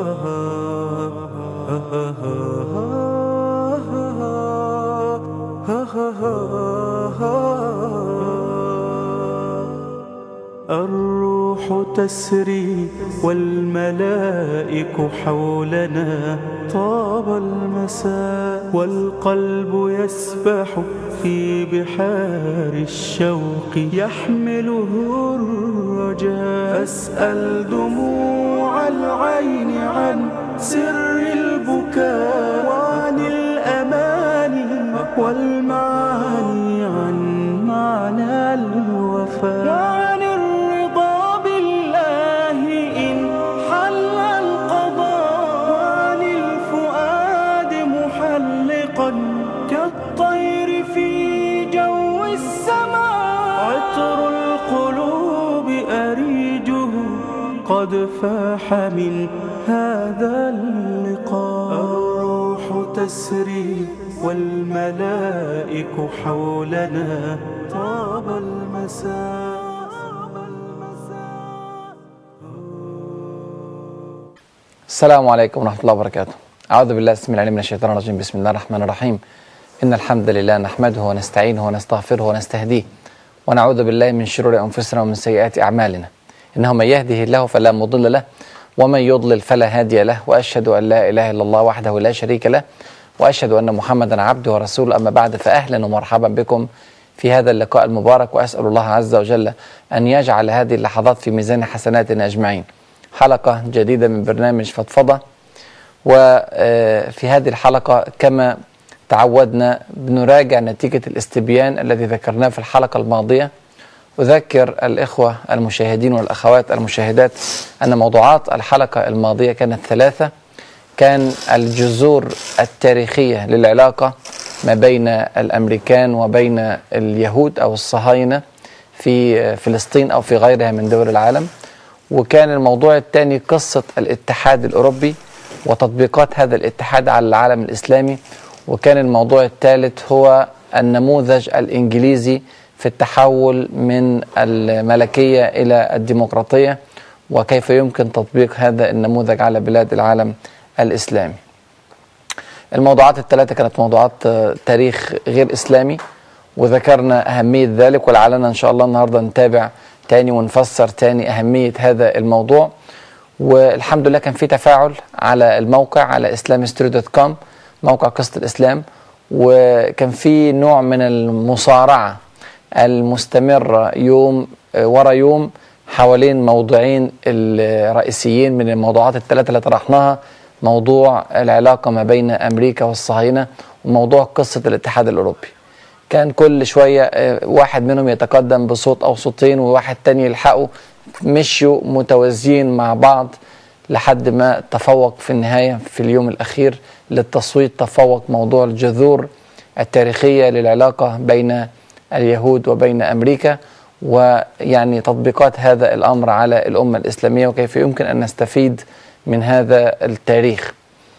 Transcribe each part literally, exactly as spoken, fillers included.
الروح تسري والملائك حولنا، طاب المساء والقلب يسبح في بحار الشوق يحمله الرجاء. أسأل دموع العين عن سر البكاء، وعن الأماني والمعاني، عن معنى الوفاء، وعن الرضا بالله إن حل القضاء، وعن الفؤاد محلقا كالطير في جو السماء. عطر القلوب أريجه قد فاح من هذا اللقاء. الروح تسري والملائك حولنا، طاب المساء. السلام عليكم ورحمة الله وبركاته. أعوذ بالله السميع العليم من الشيطان الرجيم. بسم الله الرحمن الرحيم. إن الحمد لله نحمده ونستعينه ونستغفره ونستهديه، ونعوذ بالله من شرور أنفسنا ومن سيئات أعمالنا. إنه من يهده الله فلا مضل له، ومن يضلل فلا هادي له. وأشهد أن لا إله إلا الله وحده لا شريك له، وأشهد أن محمدا عبده ورسوله. أما بعد، فأهلا ومرحبا بكم في هذا اللقاء المبارك، وأسأل الله عز وجل أن يجعل هذه اللحظات في ميزان حسناتنا أجمعين. حلقة جديدة من برنامج فضفضة، وفي هذه الحلقة كما تعودنا بنراجع نتيجة الاستبيان الذي ذكرناه في الحلقة الماضية. أذكر الإخوة المشاهدين والأخوات المشاهدات أن موضوعات الحلقة الماضية كانت ثلاثة. كان الجذور التاريخية للعلاقة ما بين الأمريكان وبين اليهود أو الصهاينة في فلسطين أو في غيرها من دول العالم. وكان الموضوع الثاني قصة الاتحاد الأوروبي وتطبيقات هذا الاتحاد على العالم الإسلامي. وكان الموضوع الثالث هو النموذج الإنجليزي في التحول من الملكية إلى الديمقراطية، وكيف يمكن تطبيق هذا النموذج على بلاد العالم الإسلامي. الموضوعات الثلاثة كانت موضوعات تاريخ غير إسلامي، وذكرنا أهمية ذلك، ولعلنا إن شاء الله النهاردة نتابع تاني ونفسر تاني أهمية هذا الموضوع. والحمد لله كان في تفاعل على الموقع، على اسلامستري دوت كوم، موقع قصة الإسلام، وكان في نوع من المصارعة المستمرة يوم ورا يوم حوالين موضوعين الرئيسيين من الموضوعات الثلاثة اللي طرحناها: موضوع العلاقة ما بين أمريكا والصهاينة، وموضوع قصة الاتحاد الأوروبي. كان كل شوية واحد منهم يتقدم بصوت أو صوتين، وواحد تاني يلحقوا، مشوا متوازيين مع بعض لحد ما تفوق في النهاية في اليوم الأخير للتصويت، تفوق موضوع الجذور التاريخية للعلاقة بين اليهود وبين أمريكا، ويعني تطبيقات هذا الأمر على الأمة الإسلامية، وكيف يمكن أن نستفيد من هذا التاريخ.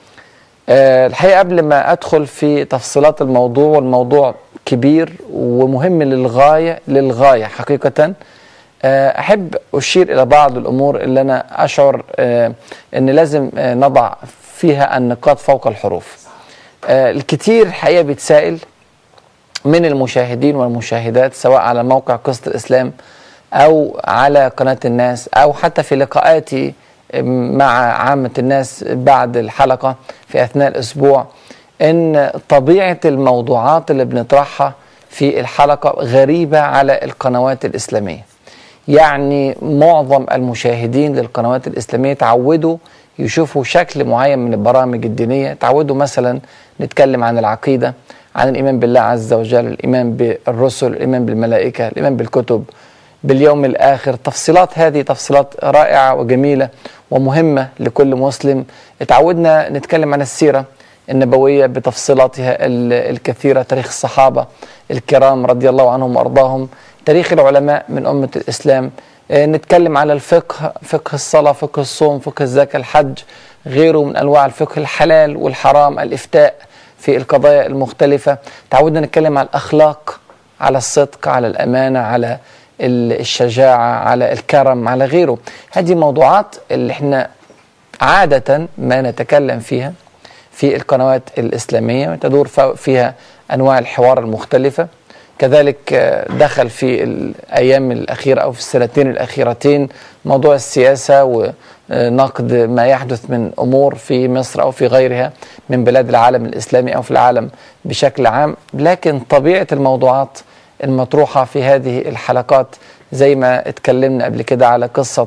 أه الحقيقة قبل ما أدخل في تفصيلات الموضوع، والموضوع كبير ومهم للغاية للغاية حقيقة، أه أحب أشير إلى بعض الأمور اللي أنا أشعر أه أن لازم أه نضع فيها النقاط فوق الحروف. أه الكثير الحقيقة بيتسائل من المشاهدين والمشاهدات، سواء على موقع قصة الإسلام أو على قناة الناس أو حتى في لقاءاتي مع عامة الناس بعد الحلقة في أثناء الأسبوع، إن طبيعة الموضوعات اللي بنطرحها في الحلقة غريبة على القنوات الإسلامية. يعني معظم المشاهدين للقنوات الإسلامية تعودوا يشوفوا شكل معين من البرامج الدينية، تعودوا مثلا نتكلم عن العقيدة، عن الإيمان بالله عز وجل، الإيمان بالرسل، الإيمان بالملائكة، الإيمان بالكتب، باليوم الآخر. تفصيلات هذه تفصيلات رائعة وجميلة ومهمة لكل مسلم. اتعودنا نتكلم عن السيرة النبوية بتفصيلاتها الكثيرة، تاريخ الصحابة الكرام رضي الله عنهم وأرضاهم، تاريخ العلماء من أمة الإسلام، نتكلم على الفقه، فقه الصلاة، فقه الصوم، فقه الزكاة، الحج، غيره من أنواع الفقه، الحلال والحرام، الإفتاء في القضايا المختلفة. تعودنا نتكلم على الأخلاق، على الصدق، على الأمانة، على الشجاعة، على الكرم، على غيره. هذه موضوعات اللي احنا عادة ما نتكلم فيها في القنوات الإسلامية تدور فيها أنواع الحوار المختلفة. كذلك دخل في الأيام الأخيرة أو في السنتين الأخيرتين موضوع السياسة ونقد ما يحدث من أمور في مصر أو في غيرها من بلاد العالم الإسلامي أو في العالم بشكل عام. لكن طبيعة الموضوعات المطروحة في هذه الحلقات زي ما اتكلمنا قبل كده على قصة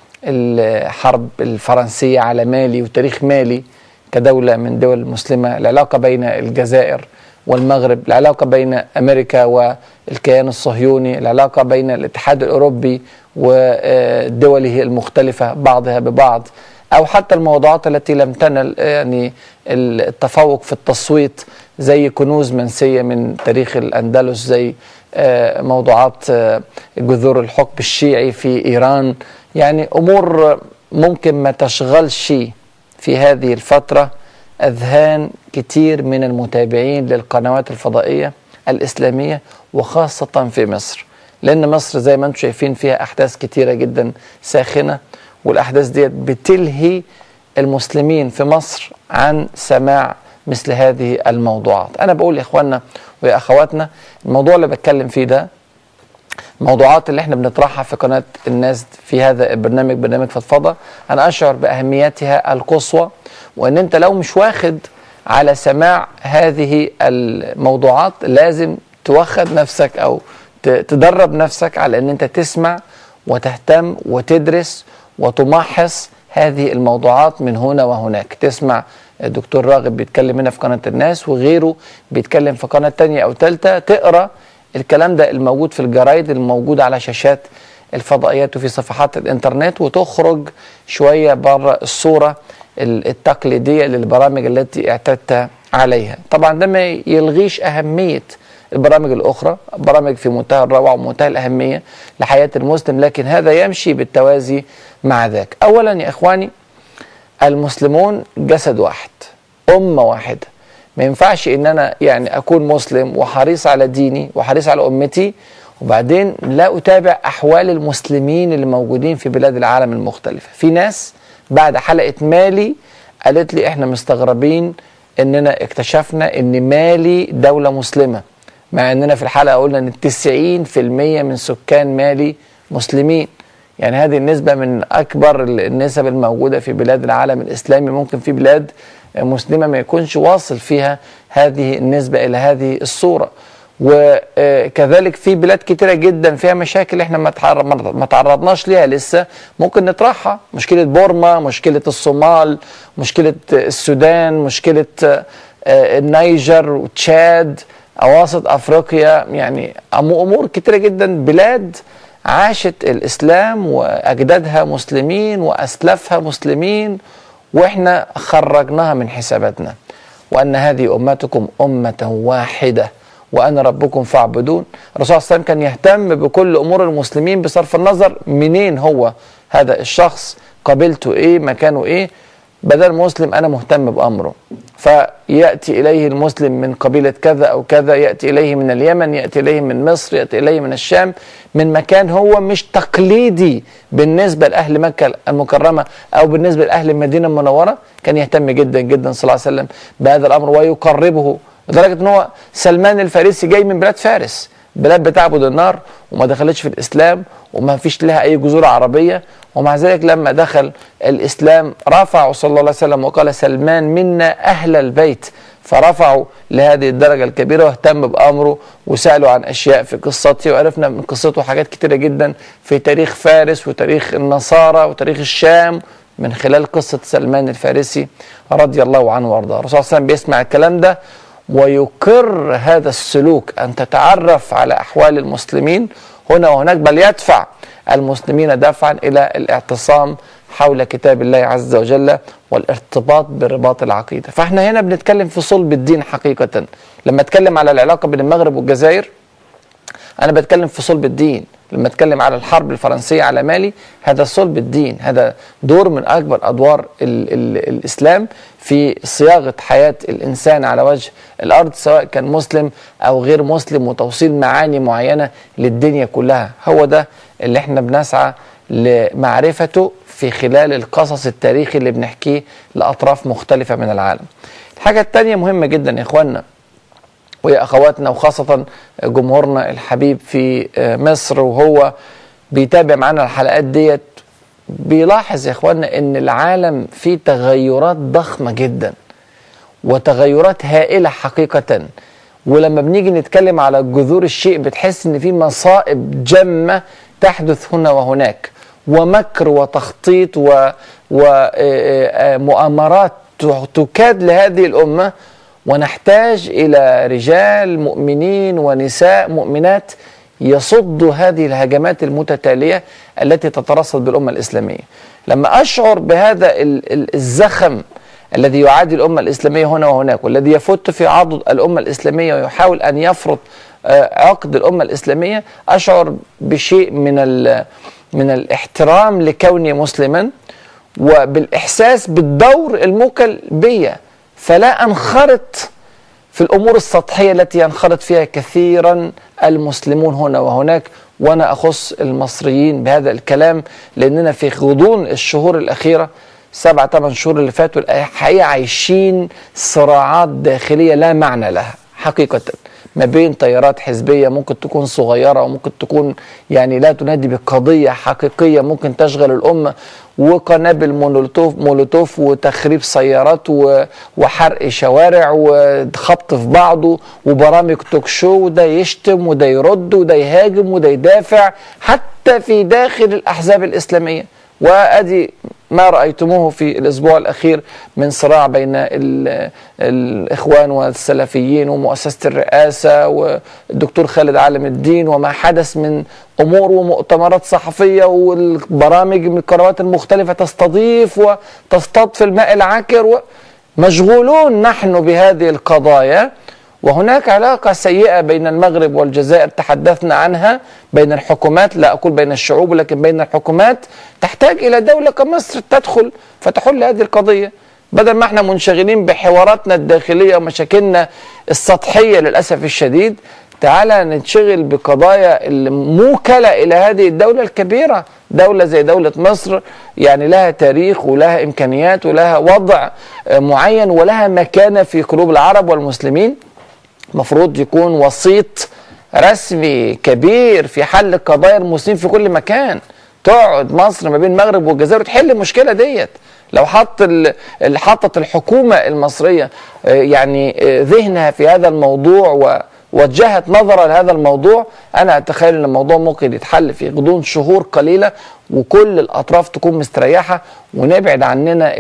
الحرب الفرنسية على مالي وتاريخ مالي كدولة من دول المسلمة، العلاقة بين الجزائر والمغرب، العلاقة بين أمريكا والكيان الصهيوني، العلاقة بين الاتحاد الأوروبي ودوله المختلفة بعضها ببعض، أو حتى الموضوعات التي لم تنل يعني التفوق في التصويت زي كنوز منسية من تاريخ الأندلس، زي موضوعات جذور الحكم الشيعي في إيران. يعني أمور ممكن ما تشغلش في هذه الفترة أذهان كتير من المتابعين للقنوات الفضائية الإسلامية وخاصة في مصر، لأن مصر زي ما أنتم شايفين فيها أحداث كتيرة جدا ساخنة، والأحداث دي بتلهي المسلمين في مصر عن سماع مثل هذه الموضوعات. أنا بقول يا إخواننا ويا أخواتنا، الموضوع اللي بتكلم فيه ده الموضوعات اللي احنا بنطرحها في قناة الناس في هذا البرنامج، برنامج فضفضة، أنا أشعر بأهميتها القصوى، وأن أنت لو مش واخد على سماع هذه الموضوعات لازم توخد نفسك أو تدرب نفسك على أن أنت تسمع وتهتم وتدرس وتمحص هذه الموضوعات من هنا وهناك. تسمع الدكتور راغب بيتكلم هنا في قناة الناس وغيره بيتكلم في قناة تانية أو تالتة، تقرأ الكلام ده الموجود في الجرايد الموجود على شاشات الفضائيات وفي صفحات الانترنت، وتخرج شوية بره الصورة التقليدية للبرامج التي اعتدت عليها. طبعا ده ما يلغيش أهمية البرامج الأخرى، برامج في منتهى الروعة ومنتهى الأهمية لحياة المسلم، لكن هذا يمشي بالتوازي مع ذاك. أولا يا إخواني، المسلمون جسد واحد، أمة واحدة. ما ينفعش ان انا يعني اكون مسلم وحريص على ديني وحريص على امتي وبعدين لا اتابع احوال المسلمين اللي موجودين في بلاد العالم المختلفة. في ناس بعد حلقة مالي قالت لي احنا مستغربين اننا اكتشفنا ان مالي دولة مسلمة، مع اننا في الحلقة قلنا ان تسعين في المية من سكان مالي مسلمين. يعني هذه النسبة من اكبر النسب الموجودة في بلاد العالم الاسلامي. ممكن في بلاد مسلمة ما يكونش واصل فيها هذه النسبة إلى هذه الصورة، وكذلك في بلاد كتيرة جدا فيها مشاكل احنا ما تعرضناش ليها لسه، ممكن نطرحها. مشكلة بورما، مشكلة الصومال، مشكلة السودان، مشكلة النيجر وتشاد، أواسط أفريقيا. يعني أمور كتيرة جدا، بلاد عاشت الإسلام وأجدادها مسلمين وأسلافها مسلمين وإحنا خرجناها من حساباتنا. وأن هذه أمتكم أمة واحدة وأنا ربكم فاعبدون. الرسول صلى الله عليه وسلم كان يهتم بكل أمور المسلمين بصرف النظر منين هو هذا الشخص، قبيلته إيه، مكانه إيه. بدل مسلم أنا مهتم بأمره، فيأتي إليه المسلم من قبيلة كذا أو كذا، يأتي إليه من اليمن، يأتي إليه من مصر، يأتي إليه من الشام، من مكان هو مش تقليدي بالنسبة لأهل مكة المكرمة أو بالنسبة لأهل المدينة المنورة. كان يهتم جدا جدا صلى الله عليه وسلم بهذا الأمر ويقربه، لدرجة أن هو سلمان الفارسي جاي من بلاد فارس، بلاد بتعبد النار وما دخلتش في الإسلام وما فيش لها أي جذور عربية، ومع ذلك لما دخل الإسلام رفعوا صلى الله عليه وسلم وقال سلمان منا أهل البيت، فرفعوا لهذه الدرجة الكبيرة واهتم بأمره وسألوا عن أشياء في قصته، وعرفنا من قصته حاجات كتيرة جدا في تاريخ فارس وتاريخ النصارى وتاريخ الشام من خلال قصة سلمان الفارسي رضي الله عنه وارضاه. الرسول صلى الله عليه وسلم بيسمع الكلام ده ويقر هذا السلوك، أن تتعرف على أحوال المسلمين هنا وهناك، بل يدفع المسلمين دفعا إلى الاعتصام حول كتاب الله عز وجل والارتباط برباط العقيدة. فاحنا هنا بنتكلم في صلب الدين حقيقة. لما اتكلم على العلاقة بين المغرب والجزائر أنا بتكلم في صلب الدين. لما اتكلم على الحرب الفرنسية على مالي هذا صلب الدين، هذا دور من أكبر أدوار ال ال الإسلام في صياغة حياة الإنسان على وجه الأرض، سواء كان مسلم أو غير مسلم، وتوصيل معاني معينة للدنيا كلها. هو ده اللي احنا بنسعى لمعرفته في خلال القصص التاريخي اللي بنحكيه لأطراف مختلفة من العالم. الحاجة التانية مهمة جدا يا إخواننا ويا أخواتنا، وخاصة جمهورنا الحبيب في مصر وهو بيتابع معنا الحلقات ديت، بيلاحظ يا إخواننا إن العالم فيه تغيرات ضخمة جدا وتغيرات هائلة حقيقة. ولما بنيجي نتكلم على جذور الشيء بتحس إن في مصائب جمة تحدث هنا وهناك، ومكر وتخطيط ومؤامرات تكاد لهذه الأمة، ونحتاج إلى رجال مؤمنين ونساء مؤمنات يصدوا هذه الهجمات المتتالية التي تترصد بالأمة الإسلامية. لما أشعر بهذا الزخم الذي يعادي الأمة الإسلامية هنا وهناك، والذي يفت في عضد الأمة الإسلامية ويحاول أن يفرض عقد الأمة الإسلامية، أشعر بشيء من من الاحترام لكوني مسلما، وبالإحساس بالدور الموكل بي، فلا أنخرط في الأمور السطحية التي ينخرط فيها كثيرا المسلمون هنا وهناك. وأنا أخص المصريين بهذا الكلام لأننا في غضون الشهور الأخيرة سبع ثمان شهور اللي فاتوا الحقيقة عايشين صراعات داخلية لا معنى لها حقيقة، ما بين تيارات حزبية ممكن تكون صغيرة وممكن تكون يعني لا تنادي بقضية حقيقية ممكن تشغل الأمة، وقنابل مولوتوف مولوتوف وتخريب سيارات وحرق شوارع وخبط في بعضه وبرامج توك شو، وده يشتم وده يرد وده يهاجم وده يدافع، حتى في داخل الأحزاب الإسلامية. وأدي ما رأيتموه في الأسبوع الأخير من صراع بين الإخوان والسلفيين ومؤسسة الرئاسة والدكتور خالد عالم الدين، وما حدث من أمور ومؤتمرات صحفية والبرامج من القنوات المختلفة تستضيف وتصطاد في الماء العكر، مشغولون نحن بهذه القضايا. وهناك علاقة سيئة بين المغرب والجزائر تحدثنا عنها، بين الحكومات، لا أقول بين الشعوب ولكن بين الحكومات، تحتاج إلى دولة كمصر تدخل فتحل هذه القضية، بدل ما احنا منشغلين بحواراتنا الداخلية ومشاكلنا السطحية للأسف الشديد. تعالى ننشغل بقضايا الموكلة إلى هذه الدولة الكبيرة، دولة زي دولة مصر يعني لها تاريخ ولها إمكانيات ولها وضع معين ولها مكانة في قلوب العرب والمسلمين، مفروض يكون وسيط رسمي كبير في حل قضايا المسلمين في كل مكان. تقعد مصر ما بين المغرب والجزائر وتحل المشكلة ديت. لو حط حطت الحكومة المصرية يعني ذهنها في هذا الموضوع ووجهت نظرها لهذا الموضوع، أنا أتخيل أن الموضوع ممكن يتحل في غضون شهور قليلة وكل الأطراف تكون مستريحة، ونبعد عننا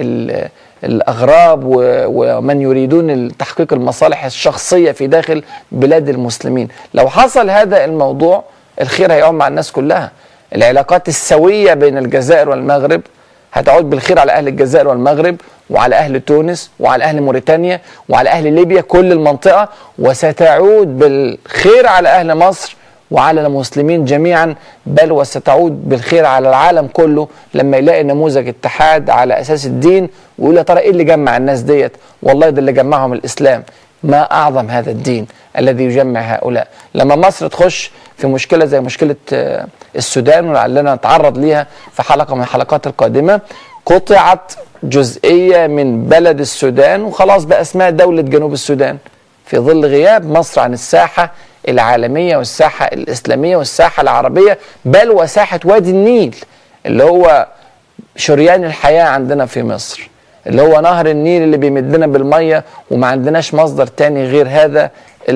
الأغراب ومن يريدون تحقيق المصالح الشخصية في داخل بلاد المسلمين. لو حصل هذا الموضوع الخير هيعم مع الناس كلها. العلاقات السوية بين الجزائر والمغرب هتعود بالخير على أهل الجزائر والمغرب وعلى أهل تونس وعلى أهل موريتانيا وعلى أهل ليبيا، كل المنطقة، وستعود بالخير على أهل مصر وعلى المسلمين جميعا، بل وستعود بالخير على العالم كله لما يلاقي نموذج اتحاد على أساس الدين ويقول يا ترى إيه اللي جمع الناس ديت؟ والله ده اللي جمعهم الإسلام. ما أعظم هذا الدين الذي يجمع هؤلاء. لما مصر تخش في مشكلة زي مشكلة السودان ولعلنا نتعرض ليها في حلقة من الحلقات القادمة، قطعت جزئية من بلد السودان وخلاص بقى اسمها دولة جنوب السودان في ظل غياب مصر عن الساحة العالمية والساحة الإسلامية والساحة العربية، بل وساحة وادي النيل اللي هو شريان الحياة عندنا في مصر، اللي هو نهر النيل اللي بيمدنا بالمية وما عندناش مصدر تاني غير هذا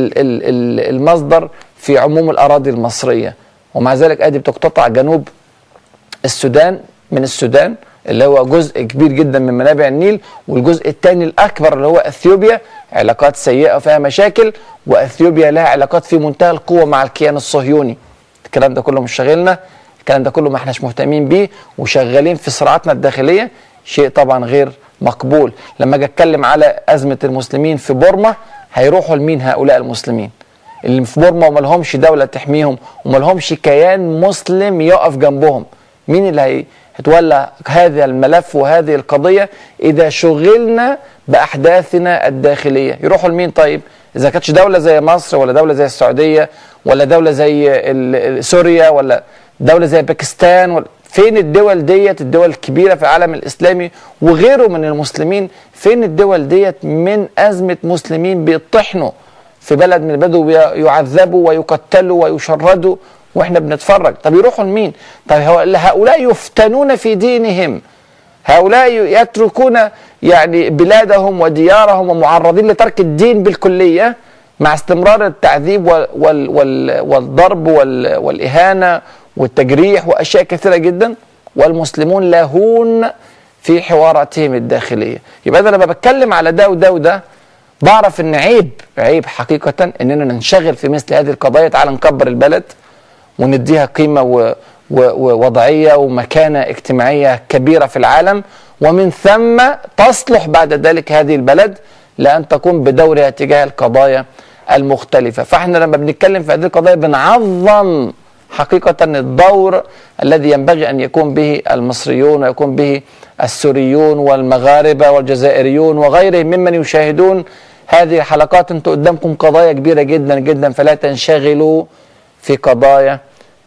المصدر في عموم الأراضي المصرية. ومع ذلك أدي بتقتطع جنوب السودان من السودان اللي هو جزء كبير جدا من منابع النيل، والجزء الثاني الأكبر اللي هو أثيوبيا علاقات سيئة وفيها مشاكل، وأثيوبيا لها علاقات في منتهى القوة مع الكيان الصهيوني. الكلام ده كله مش شاغلنا، الكلام ده كله ما احناش مهتمين بيه وشغالين في صراعاتنا الداخلية، شيء طبعا غير مقبول. لما اجي اتكلم على أزمة المسلمين في بورما، هيروحوا لمين هؤلاء المسلمين اللي في بورما وما لهمش دولة تحميهم وما لهمش كيان مسلم يقف جنبهم؟ مين اللي هيتولى هذا الملف وهذه القضية إذا شغلنا بأحداثنا الداخلية؟ يروحوا لمين طيب؟ إذا كانتش دولة زي مصر ولا دولة زي السعودية ولا دولة زي سوريا ولا دولة زي باكستان ولا فين الدول ديت، الدول الكبيرة في العالم الإسلامي وغيره من المسلمين، فين الدول ديت من أزمة مسلمين بيطحنوا في بلد من البلاد ويعذبوا ويقتلوا ويشردوا وإحنا بنتفرج؟ طب يروحوا لمين؟ طب هؤلاء يفتنون في دينهم، هؤلاء يتركون يعني بلادهم وديارهم ومعرضين لترك الدين بالكلية مع استمرار التعذيب وال وال والضرب وال والإهانة والتجريح وأشياء كثيرة جدا، والمسلمون لاهون في حواراتهم الداخلية. يبقى أنا لما بتكلم على ده وده وده بعرف إن عيب عيب حقيقة إننا ننشغل في مثل هذه القضايا. تعال نكبر البلد ونديها قيمة و ووضعية ومكانة اجتماعية كبيرة في العالم، ومن ثم تصلح بعد ذلك هذه البلد لأن تقوم بدورها تجاه القضايا المختلفة. فاحنا لما بنتكلم في هذه القضايا بنعظم حقيقة الدور الذي ينبغي أن يكون به المصريون ويكون به السوريون والمغاربة والجزائريون وغيرهم ممن يشاهدون هذه الحلقات. انتوا قدامكم قضايا كبيرة جدا جدا، فلا تنشغلوا في قضايا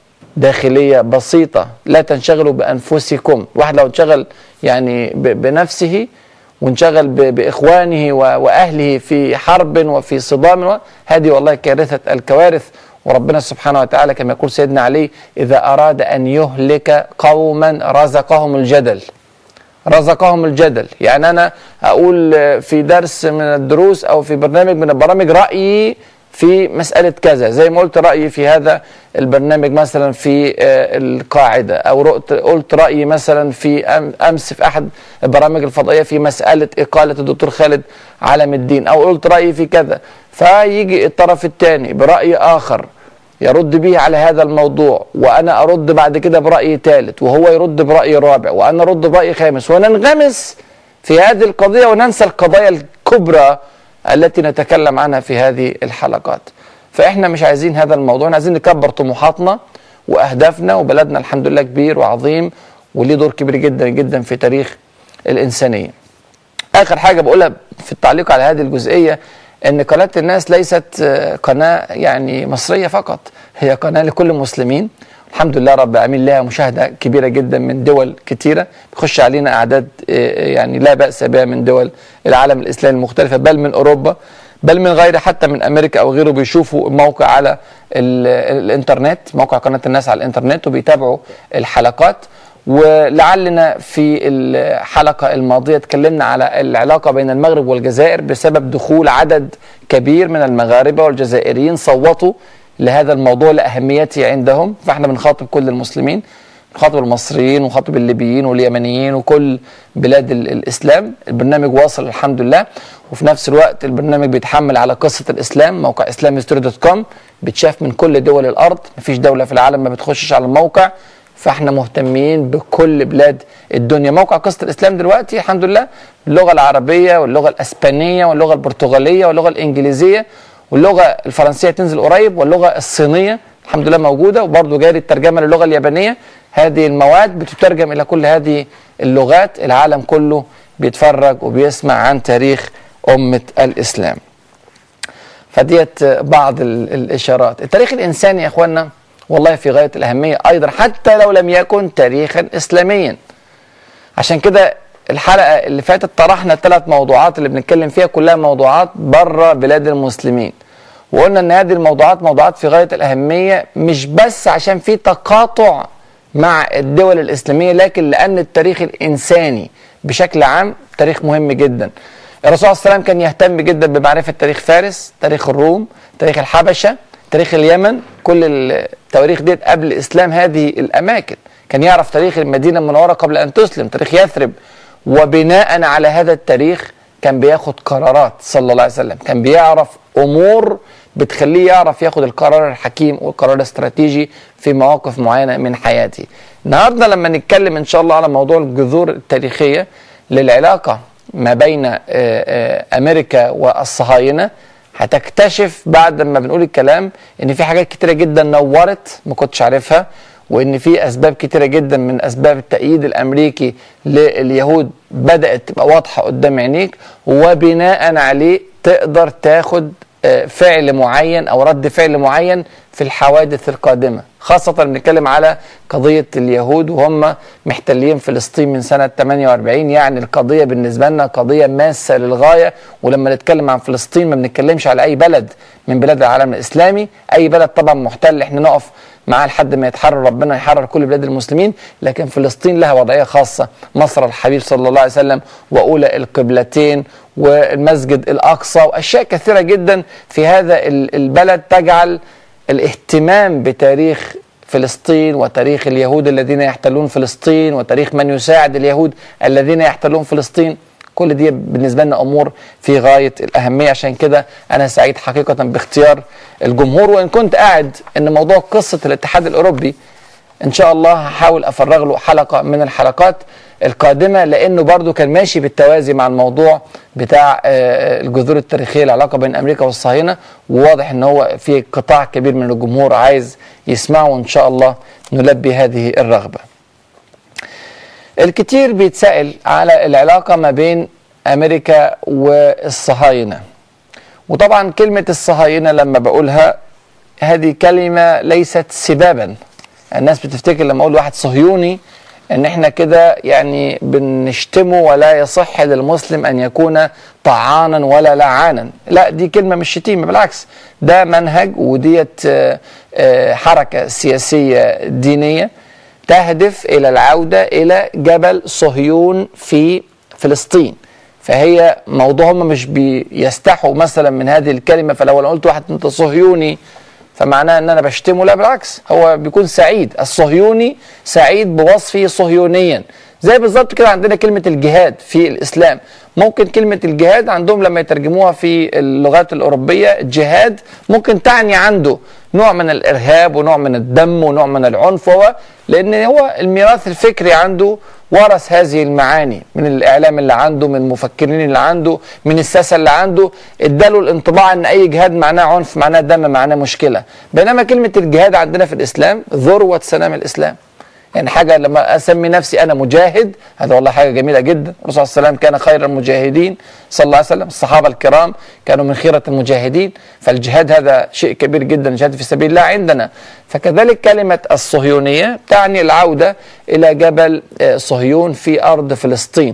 داخلية بسيطة، لا تنشغلوا بأنفسكم. واحد لو انشغل يعني بنفسه وانشغل بإخوانه وأهله في حرب وفي صدام، هذه والله كارثة الكوارث. وربنا سبحانه وتعالى كما يقول سيدنا علي: إذا أراد أن يهلك قوما رزقهم الجدل. رزقهم الجدل يعني أنا أقول في درس من الدروس أو في برنامج من البرامج رأيي في مسألة كذا، زي ما قلت رأيي في هذا البرنامج مثلا في القاعدة، أو قلت رأيي مثلا في أمس في أحد البرامج الفضائية في مسألة إقالة الدكتور خالد علم الدين، أو قلت رأيي في كذا. فيجي الطرف الثاني برأي آخر يرد به على هذا الموضوع، وأنا أرد بعد كده برأي ثالث، وهو يرد برأي رابع، وأنا أرد برأي خامس، وننغمس في هذه القضية وننسى القضايا الكبرى التي نتكلم عنها في هذه الحلقات. فإحنا مش عايزين هذا الموضوع، احنا عايزين نكبر طموحاتنا وأهدافنا، وبلدنا الحمد لله كبير وعظيم وليه دور كبير جدا جدا في تاريخ الإنسانية. آخر حاجة بقولها في التعليق على هذه الجزئية أن قناة الناس ليست قناة يعني مصرية فقط، هي قناة لكل المسلمين. الحمد لله رب العالمين لها مشاهدة كبيرة جدا من دول كتيرة، بيخش علينا أعداد يعني لا بأس بها من دول العالم الإسلامي المختلفة، بل من أوروبا، بل من غير حتى من أمريكا أو غيره، بيشوفوا الموقع على الإنترنت، موقع قناة الناس على الإنترنت، وبيتابعوا الحلقات. ولعلنا في الحلقة الماضية تكلمنا على العلاقة بين المغرب والجزائر بسبب دخول عدد كبير من المغاربة والجزائريين صوتوا لهذا الموضوع لأهميته عندهم. فاحنا بنخاطب كل المسلمين، بنخاطب المصريين ونخاطب الليبيين واليمنيين وكل بلاد الإسلام. البرنامج واصل الحمد لله، وفي نفس الوقت البرنامج بيتحمل على قصة الإسلام، موقع إسلامي ستوري دوت كوم، بتشاف من كل دول الأرض، مفيش دولة في العالم ما بتخشش على الموقع. فاحنا مهتمين بكل بلاد الدنيا. موقع قصة الإسلام دلوقتي الحمد لله باللغة العربية واللغة الأسبانية واللغة البرتغالية واللغة الإنجليزية واللغة الفرنسية تنزل قريب، واللغة الصينية الحمد لله موجودة، وبرضه جاري الترجمة للغة اليابانية. هذه المواد بتترجم إلى كل هذه اللغات، العالم كله بيتفرج وبيسمع عن تاريخ أمة الإسلام. فديت بعض الإشارات. التاريخ الإنساني يا أخوانا والله في غاية الأهمية أيضا، حتى لو لم يكن تاريخا إسلاميا. عشان كده الحلقة اللي فاتت طرحنا الثلاث موضوعات اللي بنتكلم فيها كلها موضوعات بره بلاد المسلمين، وقلنا ان هذه الموضوعات موضوعات في غاية الأهمية، مش بس عشان في تقاطع مع الدول الإسلامية، لكن لأن التاريخ الإنساني بشكل عام تاريخ مهم جدا. الرسول صلى الله عليه وسلم كان يهتم جدا بمعرفة تاريخ فارس، تاريخ الروم، تاريخ الحبشة، تاريخ اليمن، كل التواريخ ديت قبل الإسلام. هذه الأماكن كان يعرف تاريخ المدينة المنورة قبل أن تسلم، تاريخ يثرب، وبناء على هذا التاريخ كان بياخد قرارات صلى الله عليه وسلم، كان بيعرف أمور بتخليه يعرف ياخد القرار الحكيم والقرار الاستراتيجي في مواقف معينة من حياته. النهاردة لما نتكلم إن شاء الله على موضوع الجذور التاريخية للعلاقة ما بين أمريكا والصهاينة، هتكتشف بعد ما بنقول الكلام ان في حاجات كتيرة جدا نورت ما كنتش عارفها، وان في اسباب كتيرة جدا من اسباب التأييد الامريكي لليهود بدأت تبقى واضحة قدام عينيك، وبناء عليه تقدر تاخد فعل معين أو رد فعل معين في الحوادث القادمة، خاصة بنتكلم على قضية اليهود وهم محتلين فلسطين من سنة ثمانية وأربعين. يعني القضية بالنسبة لنا قضية ماسة للغاية، ولما نتكلم عن فلسطين ما بنتكلمش على أي بلد من بلاد العالم الإسلامي. أي بلد طبعا محتل احنا نقف معاه لحد ما يتحرر، ربنا يحرر كل بلاد المسلمين، لكن فلسطين لها وضعية خاصة. مصر الحبيب صلى الله عليه وسلم وأولى القبلتين والمسجد الأقصى وأشياء كثيرة جدا في هذا البلد تجعل الاهتمام بتاريخ فلسطين وتاريخ اليهود الذين يحتلون فلسطين وتاريخ من يساعد اليهود الذين يحتلون فلسطين، كل دي بالنسبة لنا أمور في غاية الأهمية. عشان كده أنا سعيد حقيقة باختيار الجمهور، وإن كنت قاعد إن موضوع قصة الاتحاد الأوروبي إن شاء الله هحاول أفرغ له حلقة من الحلقات القادمة، لأنه برضو كان ماشي بالتوازي مع الموضوع بتاع الجذور التاريخية العلاقة بين أمريكا والصهاينة، وواضح إن هو في قطاع كبير من الجمهور عايز يسمعه، وإن شاء الله نلبي هذه الرغبة. الكتير بيتسأل على العلاقة ما بين أمريكا والصهاينة، وطبعا كلمة الصهاينة لما بقولها هذه كلمة ليست سبابا. الناس بتفتكر لما أقول واحد صهيوني ان احنا كده يعني بنشتمه، ولا يصح للمسلم ان يكون طعانا ولا لعانا. لا، دي كلمة مش شتيمة، بالعكس ده منهج وديت حركة سياسية دينية تهدف الى العودة الى جبل صهيون في فلسطين. فهي موضوع هم مش بيستحوا مثلا من هذه الكلمة، فلو انا قلت واحد انت صهيوني فمعناه ان انا بشتمه، لا بالعكس هو بيكون سعيد. الصهيوني سعيد بوصفه صهيونيا، زي بالظبط كده عندنا كلمة الجهاد في الإسلام. ممكن كلمة الجهاد عندهم لما يترجموها في اللغات الأوروبية الجهاد ممكن تعني عنده نوع من الإرهاب ونوع من الدم ونوع من العنف، هو لأن هو الميراث الفكري عنده ورث هذه المعاني من الإعلام اللي عنده، من المفكرين اللي عنده، من الساسة اللي عنده، اداله الانطباع ان اي جهاد معناه عنف، معناه دم، معناه مشكلة. بينما كلمة الجهاد عندنا في الإسلام ذروة سنام الإسلام، يعني حاجة لما أسمي نفسي أنا مجاهد هذا والله حاجة جميلة جدا. الرسول صلى الله عليه وسلم كان خير المجاهدين صلى الله عليه وسلم، الصحابة الكرام كانوا من خيرة المجاهدين، فالجهاد هذا شيء كبير جدا، الجهاد في سبيل الله عندنا. فكذلك كلمة الصهيونية تعني العودة إلى جبل صهيون في أرض فلسطين.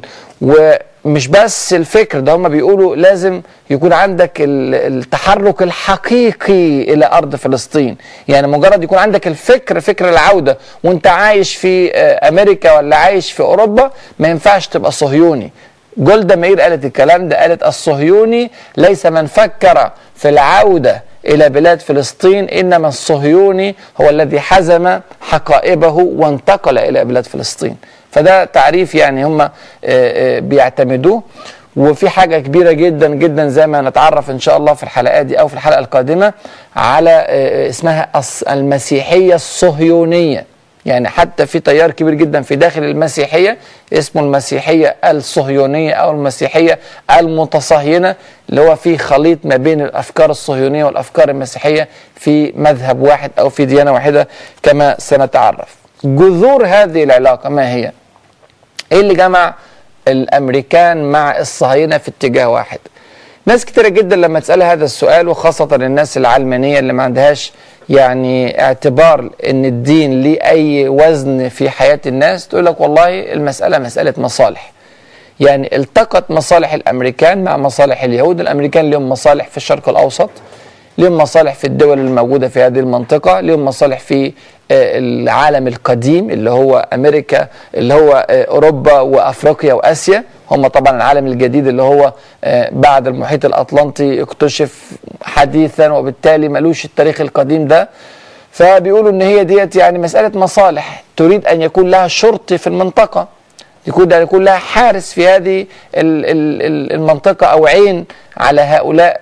ومش بس الفكر ده، هم بيقولوا لازم يكون عندك التحرك الحقيقي إلى أرض فلسطين. يعني مجرد يكون عندك الفكر، فكر العودة وانت عايش في أمريكا ولا عايش في أوروبا، ما ينفعش تبقى صهيوني. جولدا مائير قالت الكلام ده، قالت الصهيوني ليس من فكر في العودة إلى بلاد فلسطين، إنما الصهيوني هو الذي حزم حقائبه وانتقل إلى بلاد فلسطين. فده تعريف يعني هم بيعتمدوه. وفي حاجة كبيرة جدا جدا زي ما نتعرف إن شاء الله في الحلقات دي أو في الحلقة القادمة على اسمها المسيحية الصهيونية. يعني حتى في تيار كبير جدا في داخل المسيحية اسمه المسيحية الصهيونية أو المسيحية المتصهينة، اللي هو فيه خليط ما بين الأفكار الصهيونية والأفكار المسيحية في مذهب واحد أو في ديانة واحدة كما سنتعرف. جذور هذه العلاقة ما هي؟ إيه اللي جمع الأمريكان مع الصهاينة في اتجاه واحد؟ ناس كتيرة جدا لما تسأل هذا السؤال، وخاصة الناس العلمانية اللي ما عندهاش يعني اعتبار ان الدين ليه اي وزن في حياة الناس، تقول لك والله المسألة مسألة مصالح. يعني التقت مصالح الامريكان مع مصالح اليهود. الامريكان لهم مصالح في الشرق الاوسط، لهم مصالح في الدول الموجودة في هذه المنطقة، لهم مصالح في العالم القديم اللي هو امريكا، اللي هو اوروبا وافريقيا واسيا. هم طبعا العالم الجديد اللي هو بعد المحيط الاطلنطي اكتشف حديثا، وبالتالي ملوش التاريخ القديم ده. فبيقولوا ان هي ديت يعني مسألة مصالح، تريد ان يكون لها شرط في المنطقة، يكون أن يكون لها حارس في هذه المنطقة أو عين على هؤلاء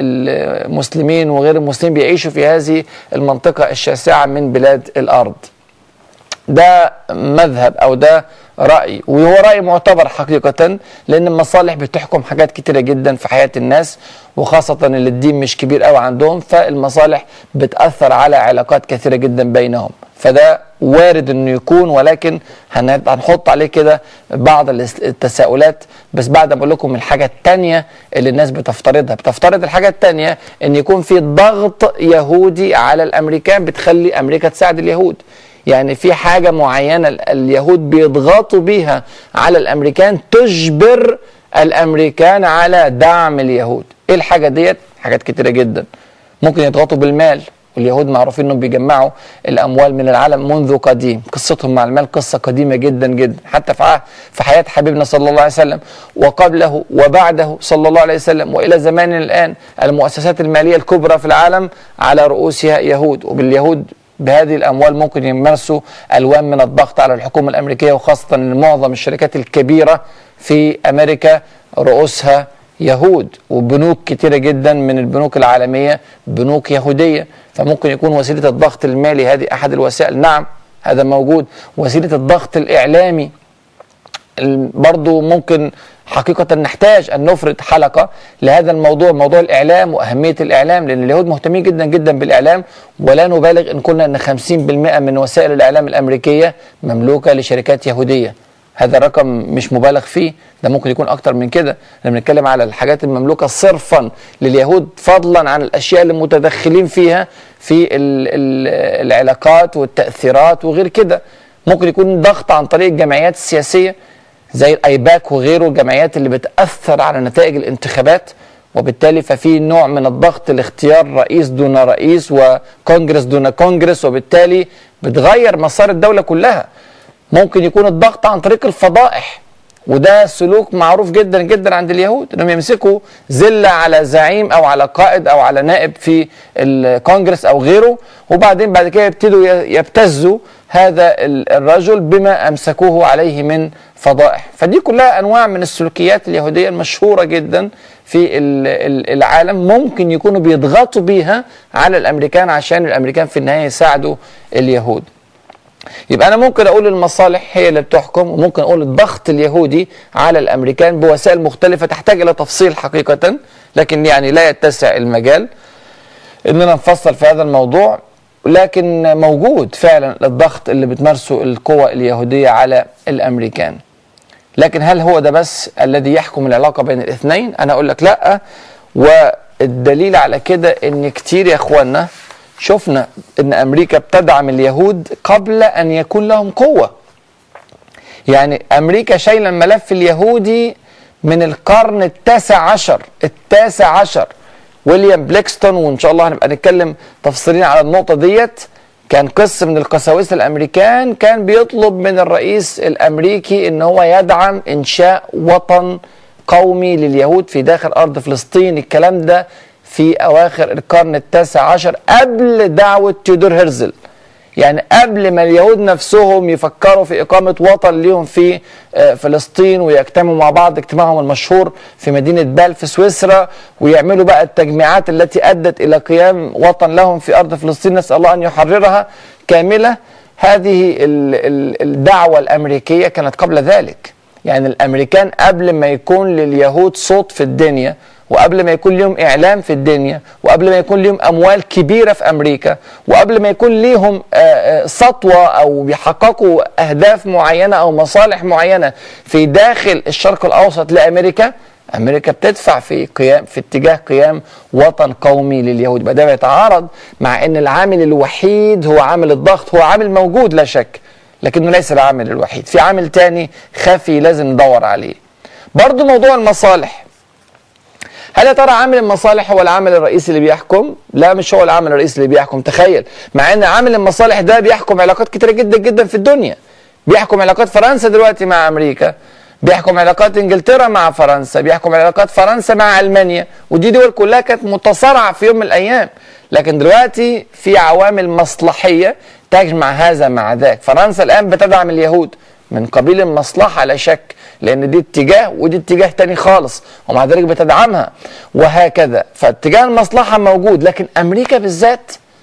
المسلمين وغير المسلمين بيعيشوا في هذه المنطقة الشاسعة من بلاد الأرض. ده مذهب او ده رأي، وهو رأي معتبر حقيقة، لأن المصالح بتحكم حاجات كتيرة جدا في حياة الناس، وخاصة اللي الدين مش كبير قوي عندهم، فالمصالح بتأثر على علاقات كثيرة جدا بينهم. فده وارد انه يكون، ولكن هنحط عليه كده بعض التساؤلات. بس بعد ما اقول لكم الحاجة التانية اللي الناس بتفترضها، بتفترض الحاجة التانية ان يكون في ضغط يهودي على الامريكان بتخلي امريكا تساعد اليهود. يعني في حاجة معينة اليهود بيضغطوا بيها على الامريكان تجبر الامريكان على دعم اليهود. ايه الحاجة ديت؟ حاجات كتيرة جدا. ممكن يضغطوا بالمال، واليهود معروفين انهم بيجمعوا الاموال من العالم منذ قديم، قصتهم مع المال قصة قديمة جدا جدا، حتى في في حياة حبيبنا صلى الله عليه وسلم وقبله وبعده صلى الله عليه وسلم والى زماننا الان، المؤسسات المالية الكبرى في العالم على رؤوسها يهود، وباليهود بهذه الاموال ممكن يمارسوا الوان من الضغط على الحكومة الامريكية، وخاصة ان معظم الشركات الكبيرة في امريكا رؤوسها يهود، وبنوك كتيرة جدا من البنوك العالمية بنوك يهودية. فممكن يكون وسيلة الضغط المالي هذه أحد الوسائل، نعم هذا موجود. وسيلة الضغط الإعلامي برضو ممكن حقيقة نحتاج أن نفرد حلقة لهذا الموضوع، موضوع الإعلام وأهمية الإعلام، لأن اليهود مهتمين جدا جدا بالإعلام، ولا نبالغ إن قلنا أن خمسين بالمئة من وسائل الإعلام الأمريكية مملوكة لشركات يهودية. هذا الرقم مش مبالغ فيه، ده ممكن يكون أكتر من كده. لما بنتكلم على الحاجات المملوكة صرفا لليهود، فضلا عن الأشياء اللي متدخلين فيها في ال ال العلاقات والتأثيرات وغير كده. ممكن يكون ضغط عن طريق الجمعيات السياسية زي الأيباك وغيره، الجمعيات اللي بتأثر على نتائج الانتخابات، وبالتالي ففي نوع من الضغط لاختيار رئيس دون رئيس وكونجرس دون كونجرس، وبالتالي بتغير مسار الدولة كلها. ممكن يكون الضغط عن طريق الفضائح، وده سلوك معروف جدا جدا عند اليهود، انهم يمسكوا زلة على زعيم او على قائد او على نائب في الكونجرس او غيره، وبعدين بعد كده يبتدوا يبتزوا هذا الرجل بما امسكوه عليه من فضائح. فدي كلها انواع من السلوكيات اليهودية المشهورة جدا في العالم، ممكن يكونوا بيضغطوا بيها على الامريكان عشان الامريكان في النهاية يساعدوا اليهود. يبقى أنا ممكن أقول المصالح هي اللي بتحكم، وممكن أقول الضغط اليهودي على الأمريكان بوسائل مختلفة تحتاج إلى تفصيل حقيقة، لكن يعني لا يتسع المجال إننا نفصل في هذا الموضوع. لكن موجود فعلا الضغط اللي بتمارسه القوى اليهودية على الأمريكان. لكن هل هو ده بس الذي يحكم العلاقة بين الاثنين؟ أنا أقول لك لأ، والدليل على كده إن كتير يا إخواننا شفنا ان امريكا بتدعم اليهود قبل ان يكون لهم قوة. يعني امريكا شايله الملف اليهودي من القرن التاسع عشر التاسع عشر ويليام بليكستون، وان شاء الله هنبقى نتكلم تفصيليا على النقطة ديت. كان قس من القساوسة الامريكان كان بيطلب من الرئيس الامريكي ان هو يدعم انشاء وطن قومي لليهود في داخل ارض فلسطين. الكلام ده في أواخر القرن التاسع عشر قبل دعوة تيودور هرزل، يعني قبل ما اليهود نفسهم يفكروا في إقامة وطن ليهم في فلسطين ويجتمعوا مع بعض اجتماعهم المشهور في مدينة بال في سويسرا، ويعملوا بقى التجميعات التي أدت إلى قيام وطن لهم في أرض فلسطين، نسأل الله أن يحررها كاملة. هذه الدعوة الأمريكية كانت قبل ذلك. يعني الأمريكان قبل ما يكون لليهود صوت في الدنيا، وقبل ما يكون لهم إعلام في الدنيا، وقبل ما يكون لهم أموال كبيرة في أمريكا، وقبل ما يكون لهم سطوة أو بيحققوا أهداف معينة أو مصالح معينة في داخل الشرق الأوسط لأمريكا، أمريكا بتدفع في قيام في اتجاه قيام وطن قومي لليهود. يبقى ده بيتعارض مع أن العامل الوحيد هو عامل الضغط. هو عامل موجود لا شك، لكنه ليس العامل الوحيد، في عامل تاني خفي لازم ندور عليه. برضو موضوع المصالح، هل يا ترى عامل المصالح هو العامل الرئيسي اللي بيحكم؟ لا، مش هو العامل الرئيسي اللي بيحكم. تخيل، مع ان عامل المصالح ده بيحكم علاقات كتيرة جدا جدا في الدنيا. بيحكم علاقات فرنسا دلوقتي مع امريكا، بيحكم علاقات انجلترا مع فرنسا، بيحكم علاقات فرنسا مع المانيا، ودي دول كلها كانت متصارعة في يوم من الايام. لكن دلوقتي في عوامل مصلحية تجمع هذا مع ذاك. فرنسا الان بتدعم اليهود من قبيل المصلحة لا شك، لأن دي اتجاه ودي اتجاه تاني خالص، ومع ذلك بتدعمها وهكذا. فاتجاه المصلحة موجود، لكن أمريكا بالذات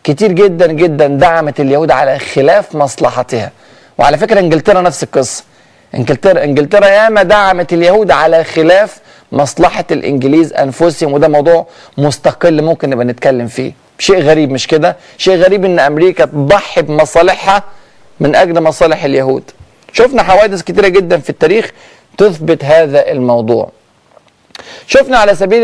كتير جدا جدا دعمت اليهود على خلاف مصلحتها. وعلى فكرة انجلترا نفس القصة، انجلترا انجلترا ياما دعمت اليهود على خلاف مصلحة الانجليز انفسهم، وده موضوع مستقل ممكن نبقى نتكلم فيه. شيء غريب مش كده؟ شيء غريب ان امريكا تضحي بمصالحها من اجل مصالح اليهود. شفنا حوادث كتيرة جدا في التاريخ تثبت هذا الموضوع. شفنا على سبيل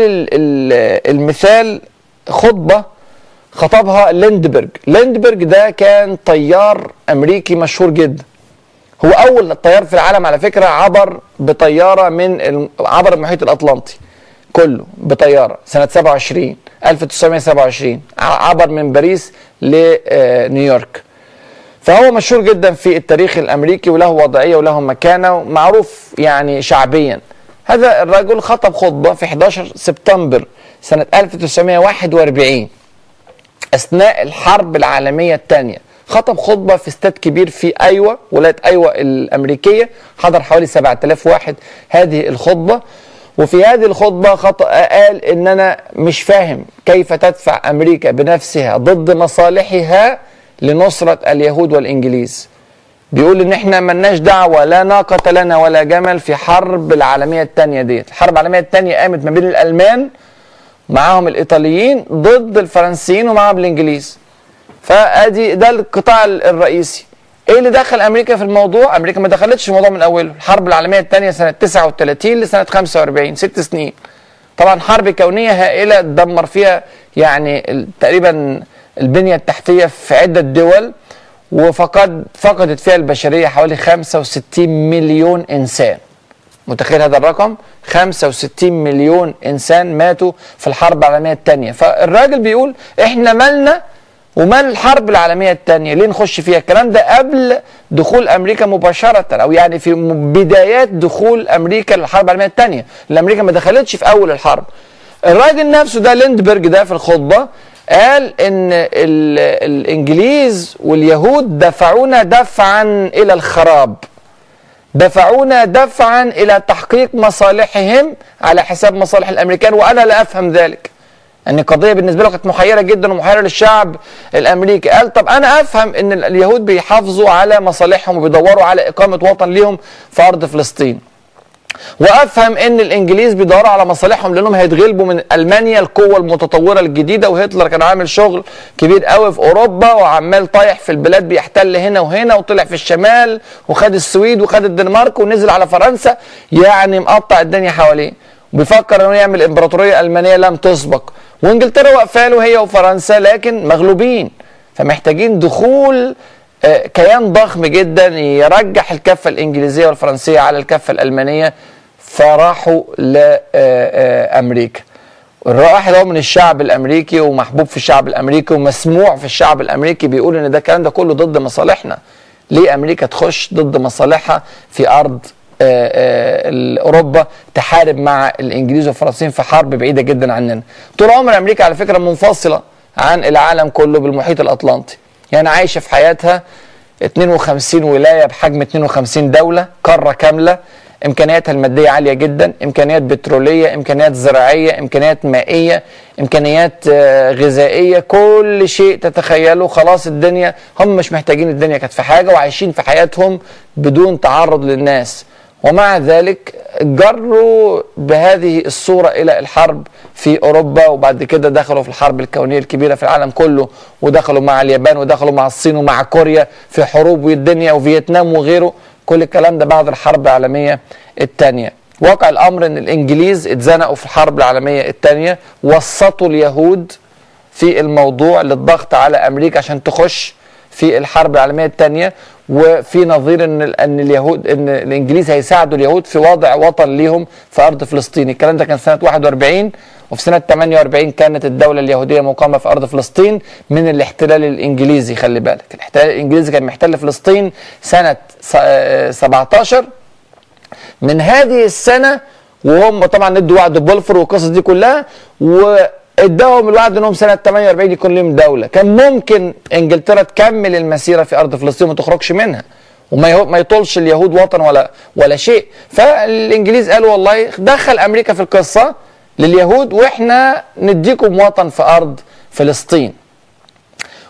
المثال خطبة خطبها ليندبرج. ليندبرج ده كان طيار امريكي مشهور جدا، هو اول طيار في العالم على فكرة عبر بطيارة من عبر المحيط الاطلنطي كله بطيارة سنة سبعة وعشرين ألف وتسعمائة وسبعة وعشرين، عبر من باريس لنيويورك. فهو مشهور جدا في التاريخ الامريكي وله وضعية وله مكانة ومعروف يعني شعبيا. هذا الرجل خطب خطبة في أحد عشر سبتمبر سنة ألف وتسعمائة وواحد وأربعين أثناء الحرب العالمية الثانية. خطب خطبة في استاد كبير في أيوة، ولاية أيوة الأمريكية، حضر حوالي سبعة آلاف واحد هذه الخطبة. وفي هذه الخطبة قال إن أنا مش فاهم كيف تدفع أمريكا بنفسها ضد مصالحها لنصرة اليهود والإنجليز. بيقول إن إحنا ملناش دعوة، لا ناقة لنا ولا جمل في حرب العالمية الثانية ديت. الحرب العالمية الثانية قامت ما بين الألمان معاهم الإيطاليين ضد الفرنسيين ومعاهم الإنجليز. فادي ده القطاع الرئيسي. ايه اللي دخل امريكا في الموضوع؟ امريكا ما دخلتش في الموضوع من اوله. الحرب العالميه الثانيه سنه تسعة وثلاثين لسنه خمسة وأربعين، ست سنين. طبعا حرب كونيه هائله دمر فيها يعني تقريبا البنيه التحتيه في عده دول، وفقد فقدت فيها البشريه حوالي خمسة وستين مليون انسان. متخيل هذا الرقم؟ خمسة وستين مليون انسان ماتوا في الحرب العالميه الثانيه. فالراجل بيقول احنا مالنا ومال الحرب العالمية الثانية، ليه نخش فيها؟ الكلام ده قبل دخول أمريكا مباشرة، أو يعني في بدايات دخول أمريكا للحرب العالمية الثانية، لأن أمريكا ما دخلتش في أول الحرب. الراجل نفسه ده ليندبرج ده في الخطبة قال إن الإنجليز واليهود دفعونا دفعا إلى الخراب، دفعونا دفعا إلى تحقيق مصالحهم على حساب مصالح الأمريكان، وأنا لا أفهم ذلك. ان القضيه بالنسبه له كانت محيره جدا ومحيره للشعب الامريكي. قال طب انا افهم ان اليهود بيحافظوا على مصالحهم وبيدوروا على اقامه وطن ليهم في ارض فلسطين، وافهم ان الانجليز بيدوروا على مصالحهم لانهم هيتغلبوا من المانيا القوه المتطوره الجديده، وهتلر كان عامل شغل كبير قوي في اوروبا وعمال طايح في البلاد بيحتل هنا وهنا، وطلع في الشمال وخد السويد وخد الدنمارك ونزل على فرنسا، يعني مقطع الدنيا حواليه، وبيفكر انه يعمل امبراطوريه المانيه لم تسبق. وانجلترا واقفه له هي وفرنسا لكن مغلوبين، فمحتاجين دخول كيان ضخم جدا يرجح الكفه الانجليزيه والفرنسيه على الكفه الالمانيه، فراحوا لامريكا. الواحد هو من الشعب الامريكي ومحبوب في الشعب الامريكي ومسموع في الشعب الامريكي بيقول ان ده الكلام ده كله ضد مصالحنا. ليه امريكا تخش ضد مصالحها في ارض اوروبا تحارب مع الانجليز والفرنسيين في حرب بعيده جدا عننا؟ طول عمر امريكا على فكره منفصله عن العالم كله بالمحيط الاطلنطي، يعني عايشه في حياتها اثنين وخمسين ولايه بحجم اثنين وخمسين دوله، قاره كامله، امكانياتها الماديه عاليه جدا، امكانيات بتروليه، امكانيات زراعيه، امكانيات مائيه، امكانيات غذائيه، كل شيء تتخيله. خلاص الدنيا هم مش محتاجين الدنيا كانت في حاجه، وعايشين في حياتهم بدون تعرض للناس، ومع ذلك جروا بهذه الصورة إلى الحرب في أوروبا، وبعد كده دخلوا في الحرب الكونية الكبيرة في العالم كله، ودخلوا مع اليابان ودخلوا مع الصين ومع كوريا في حروب والدنيا وفيتنام وغيره. كل الكلام ده بعد الحرب العالمية الثانية. واقع الأمر أن الإنجليز اتزنقوا في الحرب العالمية الثانية، وسطوا اليهود في الموضوع للضغط على أمريكا عشان تخش في الحرب العالمية الثانية، وفي نظير ان ان اليهود ان الانجليز هيساعدوا اليهود في وضع وطن ليهم في ارض فلسطين. الكلام ده كان سنه واحد وأربعين، وفي سنه ثمانية وأربعين كانت الدوله اليهوديه مقامه في ارض فلسطين من الاحتلال الانجليزي. خلي بالك الاحتلال الانجليزي كان محتل فلسطين سنه سبعة عشر من هذه السنه، وهم طبعا ادوا وعد بولفور والقصص دي كلها، و اداهم الوعد انهم سنه ثمانية وأربعين يكون لهم دوله. كان ممكن انجلترا تكمل المسيره في ارض فلسطين وما تخرجش منها، وما ما يطولش اليهود وطن ولا ولا شيء. فالانجليز قالوا والله دخل امريكا في القصه لليهود، واحنا نديكم وطن في ارض فلسطين.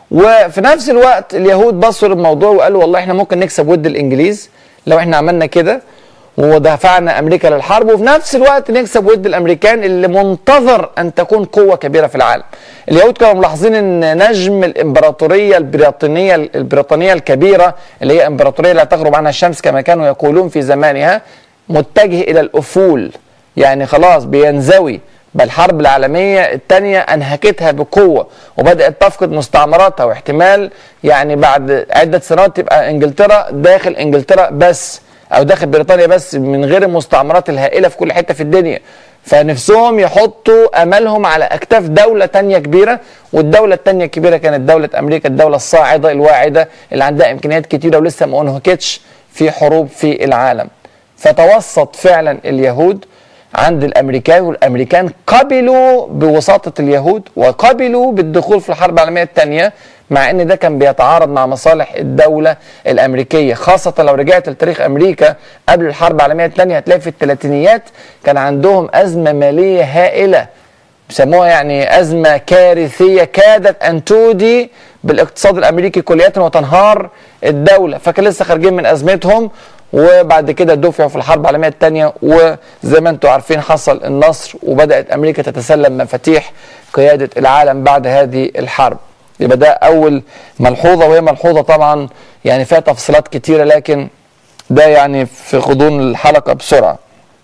وفي نفس الوقت اليهود بصوا للموضوع وقالوا والله احنا ممكن نكسب ود الانجليز لو احنا عملنا كده ودفعنا امريكا للحرب، وفي نفس الوقت نكسب ود الامريكان اللي منتظر ان تكون قوه كبيره في العالم. اليهود كانوا ملاحظين ان نجم الامبراطوريه البريطانيه البريطانيه الكبيره اللي هي امبراطوريه لا تغرب عنها الشمس كما كانوا يقولون في زمانها متجه الى الافول، يعني خلاص بينزوي، بل الحرب العالميه الثانيه انهكتها بقوه وبدات تفقد مستعمراتها، واحتمال يعني بعد عده سنوات تبقى انجلترا داخل انجلترا بس او داخل بريطانيا بس من غير المستعمرات الهائله في كل حته في الدنيا. فنفسهم يحطوا املهم على اكتاف دوله ثانيه كبيره، والدوله الثانيه الكبيره كانت دوله امريكا، الدوله الصاعده الواعده اللي عندها امكانيات كتيره ولسه ما انهكتش في حروب في العالم. فتوسط فعلا اليهود عند الامريكان، والامريكان قبلوا بوساطه اليهود وقبلوا بالدخول في الحرب العالميه الثانيه، مع ان ده كان بيتعارض مع مصالح الدوله الامريكيه، خاصه لو رجعت لتاريخ امريكا قبل الحرب العالميه الثانيه هتلاقي في الثلاثينيات كان عندهم ازمه ماليه هائله بيسموها يعني ازمه كارثيه كادت ان تودي بالاقتصاد الامريكي كليا وتنهار الدوله، فكان لسه خارجين من ازمتهم، وبعد كده دفعوا في الحرب العالميه الثانيه، وزي ما انتم عارفين حصل النصر وبدات امريكا تتسلم مفاتيح قياده العالم بعد هذه الحرب. يبقى ده اول ملحوظه، وهي ملحوظه طبعا يعني فيها تفصيلات كتيره، لكن ده يعني في غضون الحلقه بسرعه.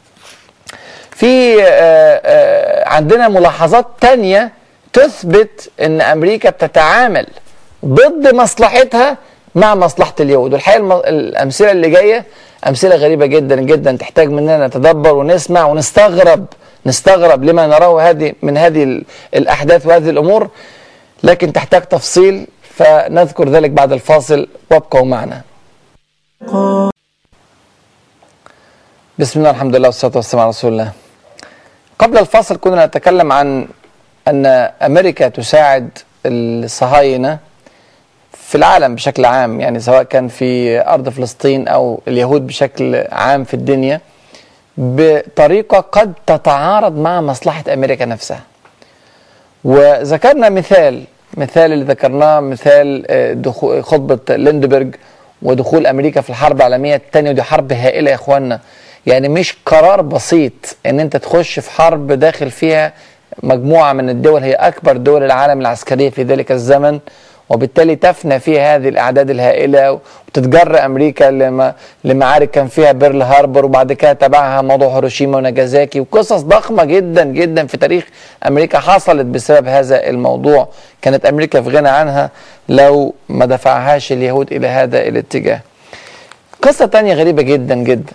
في آآ آآ عندنا ملاحظات تانية تثبت ان امريكا بتتعامل ضد مصلحتها مع مصلحه اليهود، والحقيقه الامثله اللي جايه امثله غريبه جدا جدا تحتاج مننا نتدبر ونسمع ونستغرب نستغرب لما نراه هذه من هذه الاحداث وهذه الامور، لكن تحتاج تفصيل، فنذكر ذلك بعد الفاصل، وابقوا معنا. بسم الله الحمد لله والصلاة والسلام على رسول الله. قبل الفاصل كنا نتكلم عن أن أمريكا تساعد الصهاينة في العالم بشكل عام، يعني سواء كان في أرض فلسطين أو اليهود بشكل عام في الدنيا، بطريقة قد تتعارض مع مصلحة أمريكا نفسها. وذكرنا مثال مثال اللي ذكرناه مثال دخول خطبة ليندبرج ودخول أمريكا في الحرب العالمية الثانية، ودي حرب هائلة يا إخواننا، يعني مش قرار بسيط ان انت تخش في حرب داخل فيها مجموعة من الدول هي اكبر دول العالم العسكرية في ذلك الزمن، وبالتالي تفنى فيها هذه الاعداد الهائلة، وتتجر امريكا لما لمعارك كان فيها بيرل هاربر، وبعد كده تبعها موضوع هيروشيما وناجازاكي، وقصص ضخمة جدا جدا في تاريخ امريكا حصلت بسبب هذا الموضوع، كانت امريكا في غنى عنها لو ما دفعهاش اليهود الى هذا الاتجاه. قصة تانية غريبة جدا جدا،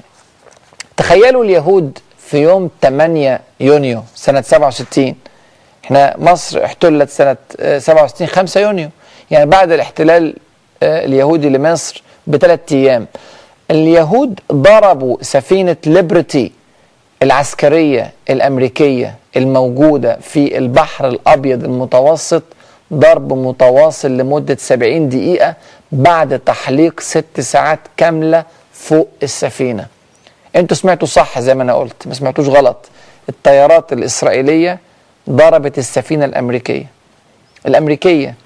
تخيلوا اليهود في يوم ثمانية يونيو سنة سبعة وستين، احنا مصر احتلت سنة سبعة وستين خمسة يونيو، يعني بعد الاحتلال اليهودي لمصر بثلاث ايام، اليهود ضربوا سفينة ليبرتي العسكرية الامريكية الموجودة في البحر الابيض المتوسط ضرب متواصل لمدة سبعين دقيقة بعد تحليق ست ساعات كاملة فوق السفينة. انتوا سمعتوا صح زي ما انا قلت، ما سمعتوش غلط. الطيارات الاسرائيليه ضربت السفينه الامريكيه الامريكيه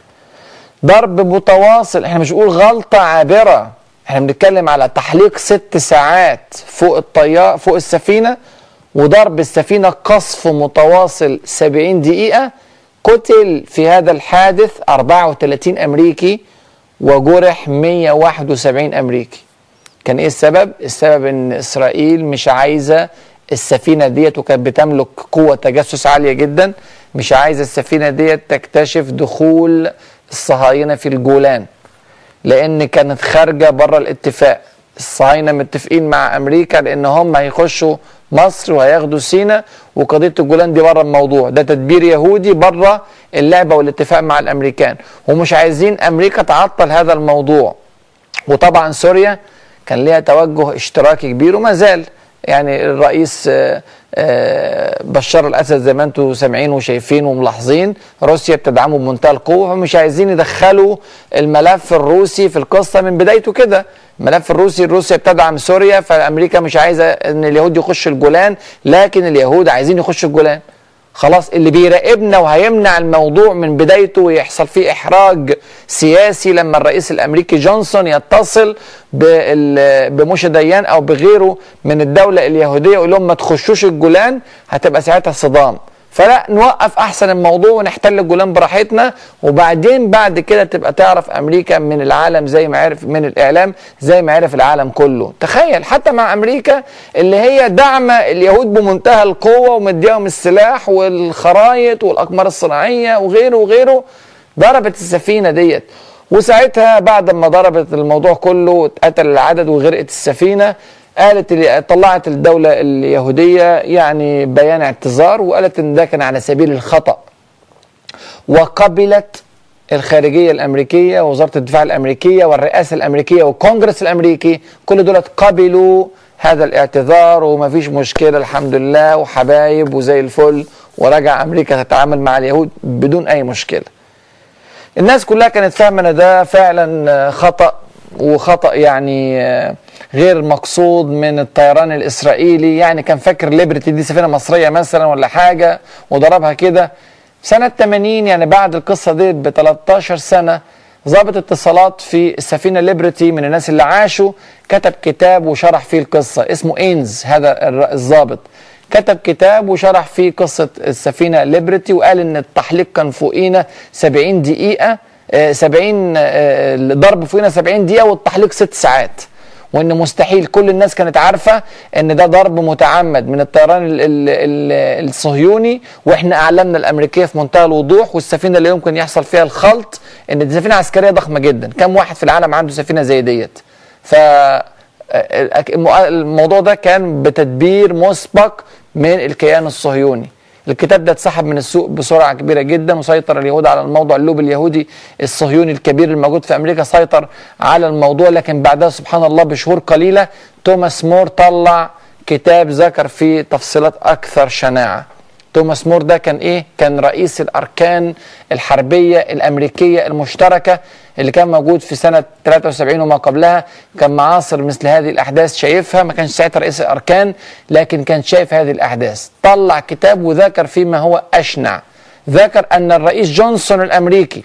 ضرب متواصل، احنا مش بنقول غلطه عابره، احنا بنتكلم على تحليق ست ساعات فوق الطيار فوق السفينه، وضرب السفينه قصف متواصل سبعين دقيقه. قتل في هذا الحادث أربعة وثلاثين امريكي وجرح مئة وواحد وسبعين امريكي. كان ايه السبب؟ السبب ان اسرائيل مش عايزه السفينه ديت، وكانت بتملك قوه تجسس عاليه جدا، مش عايزه السفينه ديت تكتشف دخول الصهاينه في الجولان، لان كانت خارجه بره الاتفاق. الصهاينه متفقين مع امريكا لان هم هيخشوا مصر وهياخدوا سيناء، وقضيه الجولان دي بره الموضوع، ده تدبير يهودي بره اللعبه والاتفاق مع الامريكان، ومش عايزين امريكا تعطل هذا الموضوع. وطبعا سوريا كان ليها توجه اشتراكي كبير وما زال، يعني الرئيس بشار الاسد زي ما انتم سامعين وشايفين وملاحظين روسيا بتدعمه بمنتهى القوه، ومش عايزين يدخلوا الملف الروسي في القصه من بدايته كده. الملف الروسي، روسيا بتدعم سوريا، فامريكا مش عايزه ان اليهود يخشوا الجولان، لكن اليهود عايزين يخشوا الجولان. خلاص اللي بيراقبنا وهيمنع الموضوع من بدايته ويحصل فيه إحراج سياسي لما الرئيس الأمريكي جونسون يتصل بموشى ديان أو بغيره من الدولة اليهودية ويقول لهم ما تخشوش الجولان، هتبقى ساعتها صدام. فلا نوقف احسن الموضوع ونحتل الجولان براحتنا، وبعدين بعد كده تبقى تعرف امريكا من العالم زي ما عرف من الاعلام زي ما عرف العالم كله. تخيل حتى مع امريكا اللي هي دعم اليهود بمنتهى القوه ومديهم السلاح والخرايط والاقمار الصناعيه وغيره وغيره، ضربت السفينه ديت. وساعتها بعد ما ضربت الموضوع كله اتقتل العدد وغرقت السفينه، قالت طلعت الدولة اليهودية يعني بيان اعتذار وقالت ان ده كان على سبيل الخطأ، وقبلت الخارجية الأمريكية ووزارة الدفاع الأمريكية والرئاسة الأمريكية والكونجرس الأمريكي كل دول قبلوا هذا الاعتذار ومفيش مشكلة الحمد لله وحبايب وزي الفل، ورجع أمريكا تتعامل مع اليهود بدون أي مشكلة. الناس كلها كانت فاهمة ان ده فعلا خطأ، وخطأ يعني غير مقصود من الطيران الإسرائيلي، يعني كان فاكر ليبرتي دي سفينة مصرية مثلا ولا حاجة وضربها كده. سنة ثمانين يعني بعد القصة دي ب تلتاشر سنة، ضابط اتصالات في السفينة ليبرتي من الناس اللي عاشوا كتب كتاب وشرح فيه القصة، اسمه إينز هذا الضابط، كتب كتاب وشرح فيه قصة السفينة ليبرتي وقال إن التحليق كان فوقينا سبعين دقيقة، سبعين ضرب فوقينا سبعين دقيقة والتحليق ست ساعات، وان مستحيل كل الناس كانت عارفة ان ده ضرب متعمد من الطيران ال ال ال الصهيوني، واحنا اعلامنا الامريكية في منتهى الوضوح، والسفينة اللي يمكن يحصل فيها الخلط ان دي سفينة عسكرية ضخمة جدا، كم واحد في العالم عنده سفينة زي ديت؟ فالموضوع ده كان بتدبير مسبق من الكيان الصهيوني. الكتاب ده اتسحب من السوق بسرعة كبيرة جدا، وسيطر اليهود على الموضوع. اللوب اليهودي الصهيوني الكبير الموجود في أمريكا سيطر على الموضوع، لكن بعدها سبحان الله بشهور قليلة توماس مور طلع كتاب ذكر فيه تفصيلات أكثر شناعة. توماس مور ده كان إيه؟ كان رئيس الأركان الحربية الأمريكية المشتركة اللي كان موجود في سنة ثلاثة وسبعين وما قبلها، كان معاصر مثل هذه الأحداث شايفها، ما كانش ساعتها رئيس الأركان لكن كان شايف هذه الأحداث. طلع كتاب وذكر فيما هو أشنع، ذكر أن الرئيس جونسون الأمريكي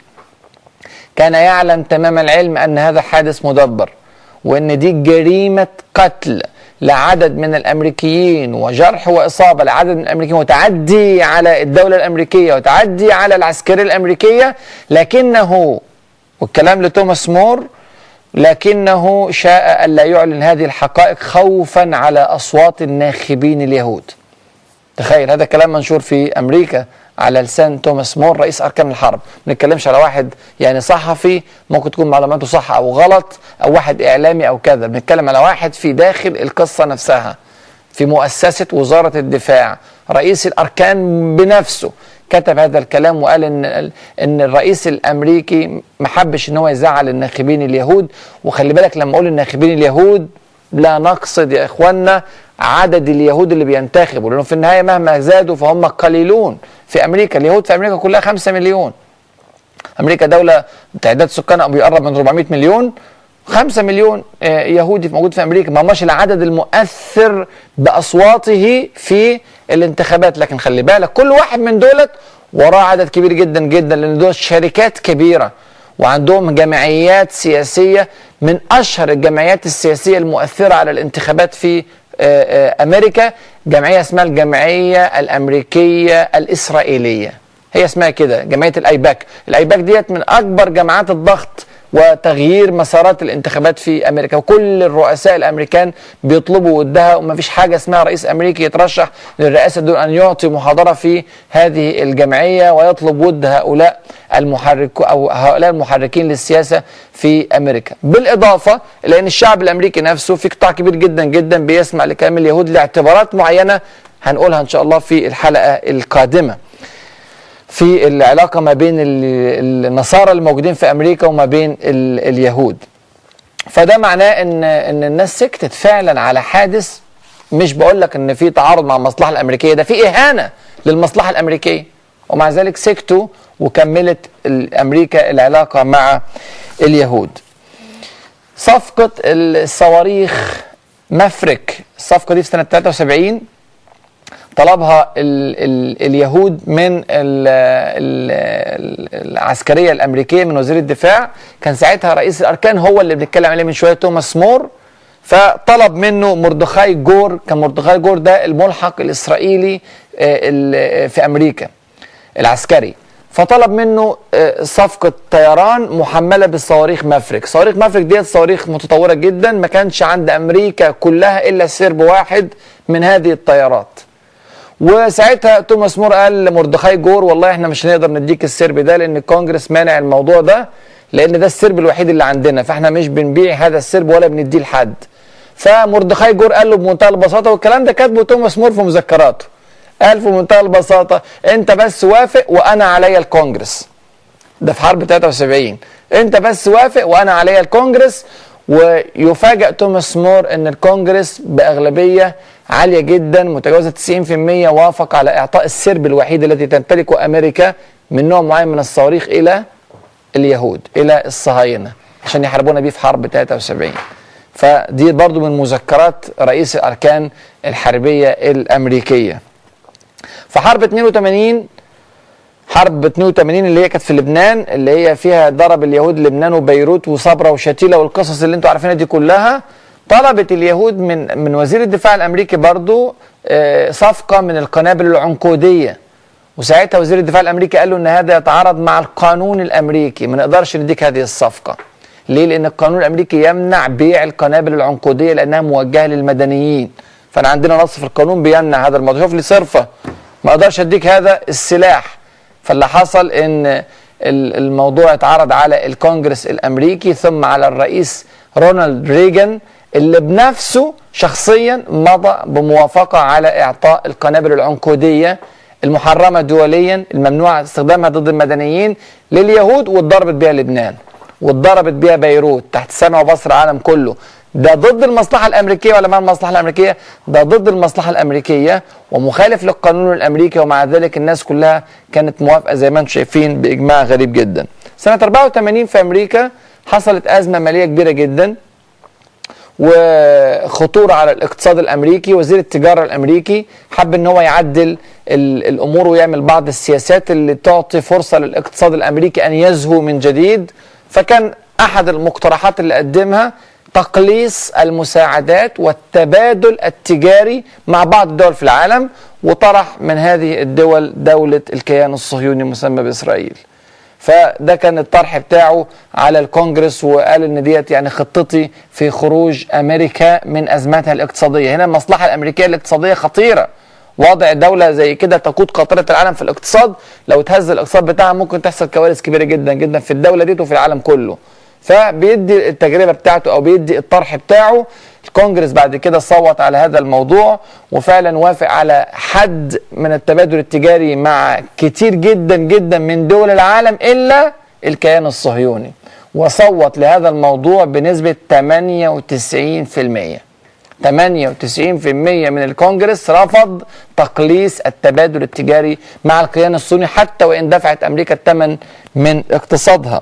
كان يعلم تمام العلم أن هذا حادث مدبر، وأن دي جريمة قتل لعدد من الأمريكيين وجرح وإصابة لعدد من الأمريكيين وتعدي على الدولة الأمريكية وتعدي على العسكرية الأمريكية، لكنه والكلام لتوماس مور لكنه شاء ألا يعلن هذه الحقائق خوفا على أصوات الناخبين اليهود. تخيل هذا كلام منشور في أمريكا على لسان توماس مور رئيس أركان الحرب. ما نتكلمش على واحد يعني صحفي ممكن تكون معلوماته صح أو غلط أو واحد إعلامي أو كذا، بنتكلم على واحد في داخل القصة نفسها في مؤسسة وزارة الدفاع، رئيس الأركان بنفسه كتب هذا الكلام وقال ان ان الرئيس الامريكي ما حبش ان هو يزعل الناخبين اليهود. وخلي بالك لما اقول الناخبين اليهود لا نقصد يا اخواننا عدد اليهود اللي بينتخبوا، لانه في النهايه مهما زادوا فهم قليلون في امريكا. اليهود في امريكا كلها خمسة مليون، امريكا دوله تعداد سكانها بيقرب من أربعمائة مليون، خمسة مليون يهودي موجود في امريكا، ما هماش العدد المؤثر باصواته في الانتخابات. لكن خلي بالك كل واحد من دولت وراه عدد كبير جدا جدا، لان دول شركات كبيره وعندهم جمعيات سياسيه من اشهر الجمعيات السياسيه المؤثره على الانتخابات في امريكا، جمعيه اسمها الجمعيه الامريكيه الاسرائيليه، هي اسمها كده جمعيه الايباك. الايباك ديت من اكبر جماعات الضغط وتغيير مسارات الانتخابات في امريكا، وكل الرؤساء الامريكان بيطلبوا ودها، وما فيش حاجه اسمها رئيس امريكي يترشح للرئاسه دون ان يعطي محاضره في هذه الجمعيه ويطلب ود هؤلاء المحرك او هؤلاء المحركين للسياسه في امريكا. بالاضافه الى ان الشعب الامريكي نفسه في قطاع كبير جدا جدا بيسمع لكلام اليهود لاعتبارات معينه هنقولها ان شاء الله في الحلقه القادمه في العلاقة ما بين النصارى الموجودين في أمريكا وما بين اليهود. فده معناه إن إن الناس سكتت فعلا على حادث، مش بقول لك إن في تعارض مع المصلحة الأمريكية، ده في إهانة للمصلحة الأمريكية، ومع ذلك سكتوا وكملت أمريكا العلاقة مع اليهود. صفقة الصواريخ مافريك، الصفقة دي في سنة ثلاثة وسبعين طلبها ال ال اليهود من ال ال العسكريه الامريكيه من وزير الدفاع. كان ساعتها رئيس الاركان هو اللي بنتكلم عليه من شويه، توماس مور. فطلب منه مردخاي جور، كان مردخاي جور ده الملحق الاسرائيلي في امريكا العسكري، فطلب منه صفقه طيران محمله بالصواريخ مافريك. صواريخ مافريك ديت صواريخ متطوره جدا، ما كانش عند امريكا كلها الا سرب واحد من هذه الطيارات. وساعتها توماس مور قال لمردخاي جور والله احنا مش هنقدر نديك السرب ده لان الكونجرس مانع الموضوع ده، لان ده السرب الوحيد اللي عندنا، فاحنا مش بنبيع هذا السرب ولا بنديه لحد. فمردخاي جور قال له بمنتهى البساطه، والكلام ده كاتبه توماس مور في مذكراته، قال في منتهى البساطه انت بس وافق وانا عليا الكونجرس. ده في حرب ثلاثة وسبعين، انت بس وافق وانا عليا الكونجرس. ويفاجأ توماس مور ان الكونجرس باغلبيه عاليه جدا متجاوزه تسعين في المية وافق على اعطاء السرب الوحيد الذي تمتلكه امريكا من نوع معين من الصواريخ الى اليهود، الى الصهاينه، عشان يحاربونا بيه في حرب ثلاثة وسبعين. فدي برضو من مذكرات رئيس الاركان الحربيه الامريكيه. في حرب اتنين وتمانين، حرب اتنين وتمانين اللي هي كانت في لبنان، اللي هي فيها ضرب اليهود لبنان وبيروت وصبرا وشتيله والقصص اللي انتوا عارفينها دي كلها، طلبت اليهود من من وزير الدفاع الامريكي برضو صفقه من القنابل العنقوديه. وساعتها وزير الدفاع الامريكي قال له ان هذا يتعارض مع القانون الامريكي، ما نقدرش نديك هذه الصفقه. ليه؟ لان القانون الامريكي يمنع بيع القنابل العنقوديه لانها موجهه للمدنيين. فانا عندنا نص في القانون بيمنع هذا الموضوع. شوف لي صرفه، ما اقدرش اديك هذا السلاح. فاللي حصل ان الموضوع اتعرض على الكونجرس الامريكي ثم على الرئيس رونالد ريغان اللي بنفسه شخصيا مضى بموافقه على اعطاء القنابل العنقوديه المحرمه دوليا الممنوع استخدامها ضد المدنيين لليهود، واتضربت بها لبنان واتضربت بها بيروت تحت سمع وبصر العالم كله. ده ضد المصلحه الامريكيه ولا مع المصلحه الامريكيه؟ ده ضد المصلحه الامريكيه ومخالف للقانون الامريكي، ومع ذلك الناس كلها كانت موافقه زي ما انتم شايفين باجماع غريب جدا. سنه أربعة وتمانين في امريكا حصلت ازمه ماليه كبيره جدا وخطوره على الاقتصاد الامريكي. وزير التجاره الامريكي حب ان هو يعدل الامور ويعمل بعض السياسات اللي تعطي فرصه للاقتصاد الامريكي ان يزهو من جديد. فكان احد المقترحات اللي قدمها تقليص المساعدات والتبادل التجاري مع بعض الدول في العالم، وطرح من هذه الدول دولة الكيان الصهيوني المسمى بإسرائيل. فده كان الطرح بتاعه على الكونجرس، وقال ان ديت يعني خطتي في خروج امريكا من ازماتها الاقتصادية. هنا المصلحة الامريكية الاقتصادية خطيرة، وضع دولة زي كده تقود قاطرة العالم في الاقتصاد، لو تهز الاقتصاد بتاعها ممكن تحصل كوارث كبيرة جدا جدا في الدولة دي وفي العالم كله. فبيدي التجربة بتاعته أو بيدي الطرح بتاعه. الكونجرس بعد كده صوت على هذا الموضوع وفعلا وافق على حد من التبادل التجاري مع كتير جدا جدا من دول العالم إلا الكيان الصهيوني، وصوت لهذا الموضوع بنسبة ثمانية وتسعين في المية. ثمانية وتسعين في المية من الكونجرس رفض تقليص التبادل التجاري مع الكيان الصهيوني حتى وإن دفعت أمريكا الثمن من اقتصادها.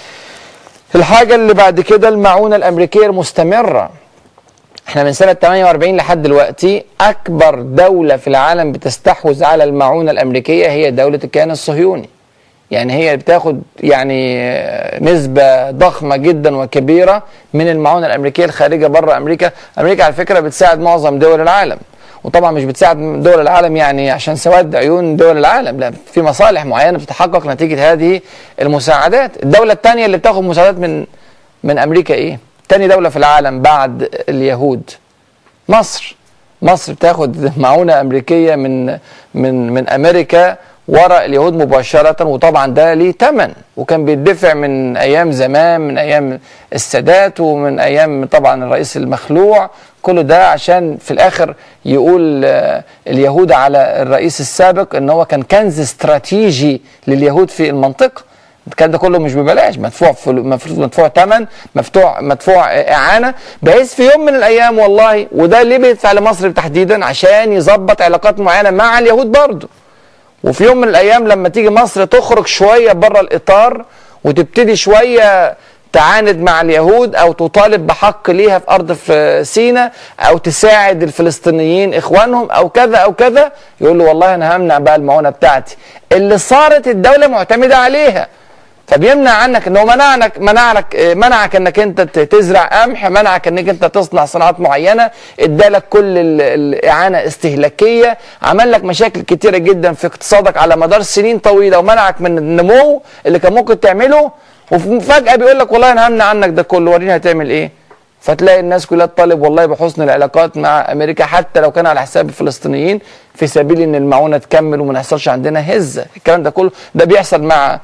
الحاجة اللي بعد كده المعونة الأمريكية المستمرة. احنا من سنة ثمانية وأربعين لحد دلوقتي أكبر دولة في العالم بتستحوذ على المعونة الأمريكية هي دولة الكيان الصهيوني. يعني هي بتاخد يعني نسبة ضخمة جدا وكبيرة من المعونة الأمريكية الخارجة بره أمريكا. أمريكا على فكرة بتساعد معظم دول العالم، وطبعا مش بتساعد دول العالم يعني عشان سواد عيون دول العالم، لا، في مصالح معينة بتتحقق نتيجة هذه المساعدات. الدولة الثانية اللي بتاخد مساعدات من من أمريكا إيه؟ تاني دولة في العالم بعد اليهود مصر. مصر بتاخد معونة أمريكية من من من أمريكا وراء اليهود مباشرة، وطبعا ده ليه ثمن وكان بيدفع من أيام زمان، من أيام السادات ومن أيام طبعا الرئيس المخلوع. كل ده عشان في الآخر يقول اليهود على الرئيس السابق ان هو كان كنز استراتيجي لليهود في المنطقة. الكلام ده كله مش ببلاش، مدفوع مدفوع ثمن، مدفوع مدفوع اعانه، بحيث في يوم من الايام والله، وده ليه بيدفع لمصر تحديدا عشان يظبط علاقات معينه مع اليهود برضه. وفي يوم من الايام لما تيجي مصر تخرج شويه بره الاطار وتبتدي شويه تعاند مع اليهود او تطالب بحق ليها في ارض في سيناء او تساعد الفلسطينيين اخوانهم او كذا او كذا، يقول له والله انا همنع بقى المعونه بتاعتي اللي صارت الدوله معتمده عليها. فبيمنع عنك انه منعك منعك منعك انك انت تزرع قمح، منعك انك انت تصنع صناعات معينه، ادالك كل الاعانه استهلاكيه، عمل لك مشاكل كتيره جدا في اقتصادك على مدار سنين طويله، ومنعك من النمو اللي كان ممكن تعمله، وفجاه بيقول لك والله انا همنع عنك ده كله، وريني هتعمل ايه. فتلاقي الناس كلها تطالب والله بحسن العلاقات مع امريكا حتى لو كان على حساب الفلسطينيين في سبيل ان المعونه تكمل وما يحصلش عندنا هزه. الكلام ده كله ده بيحصل مع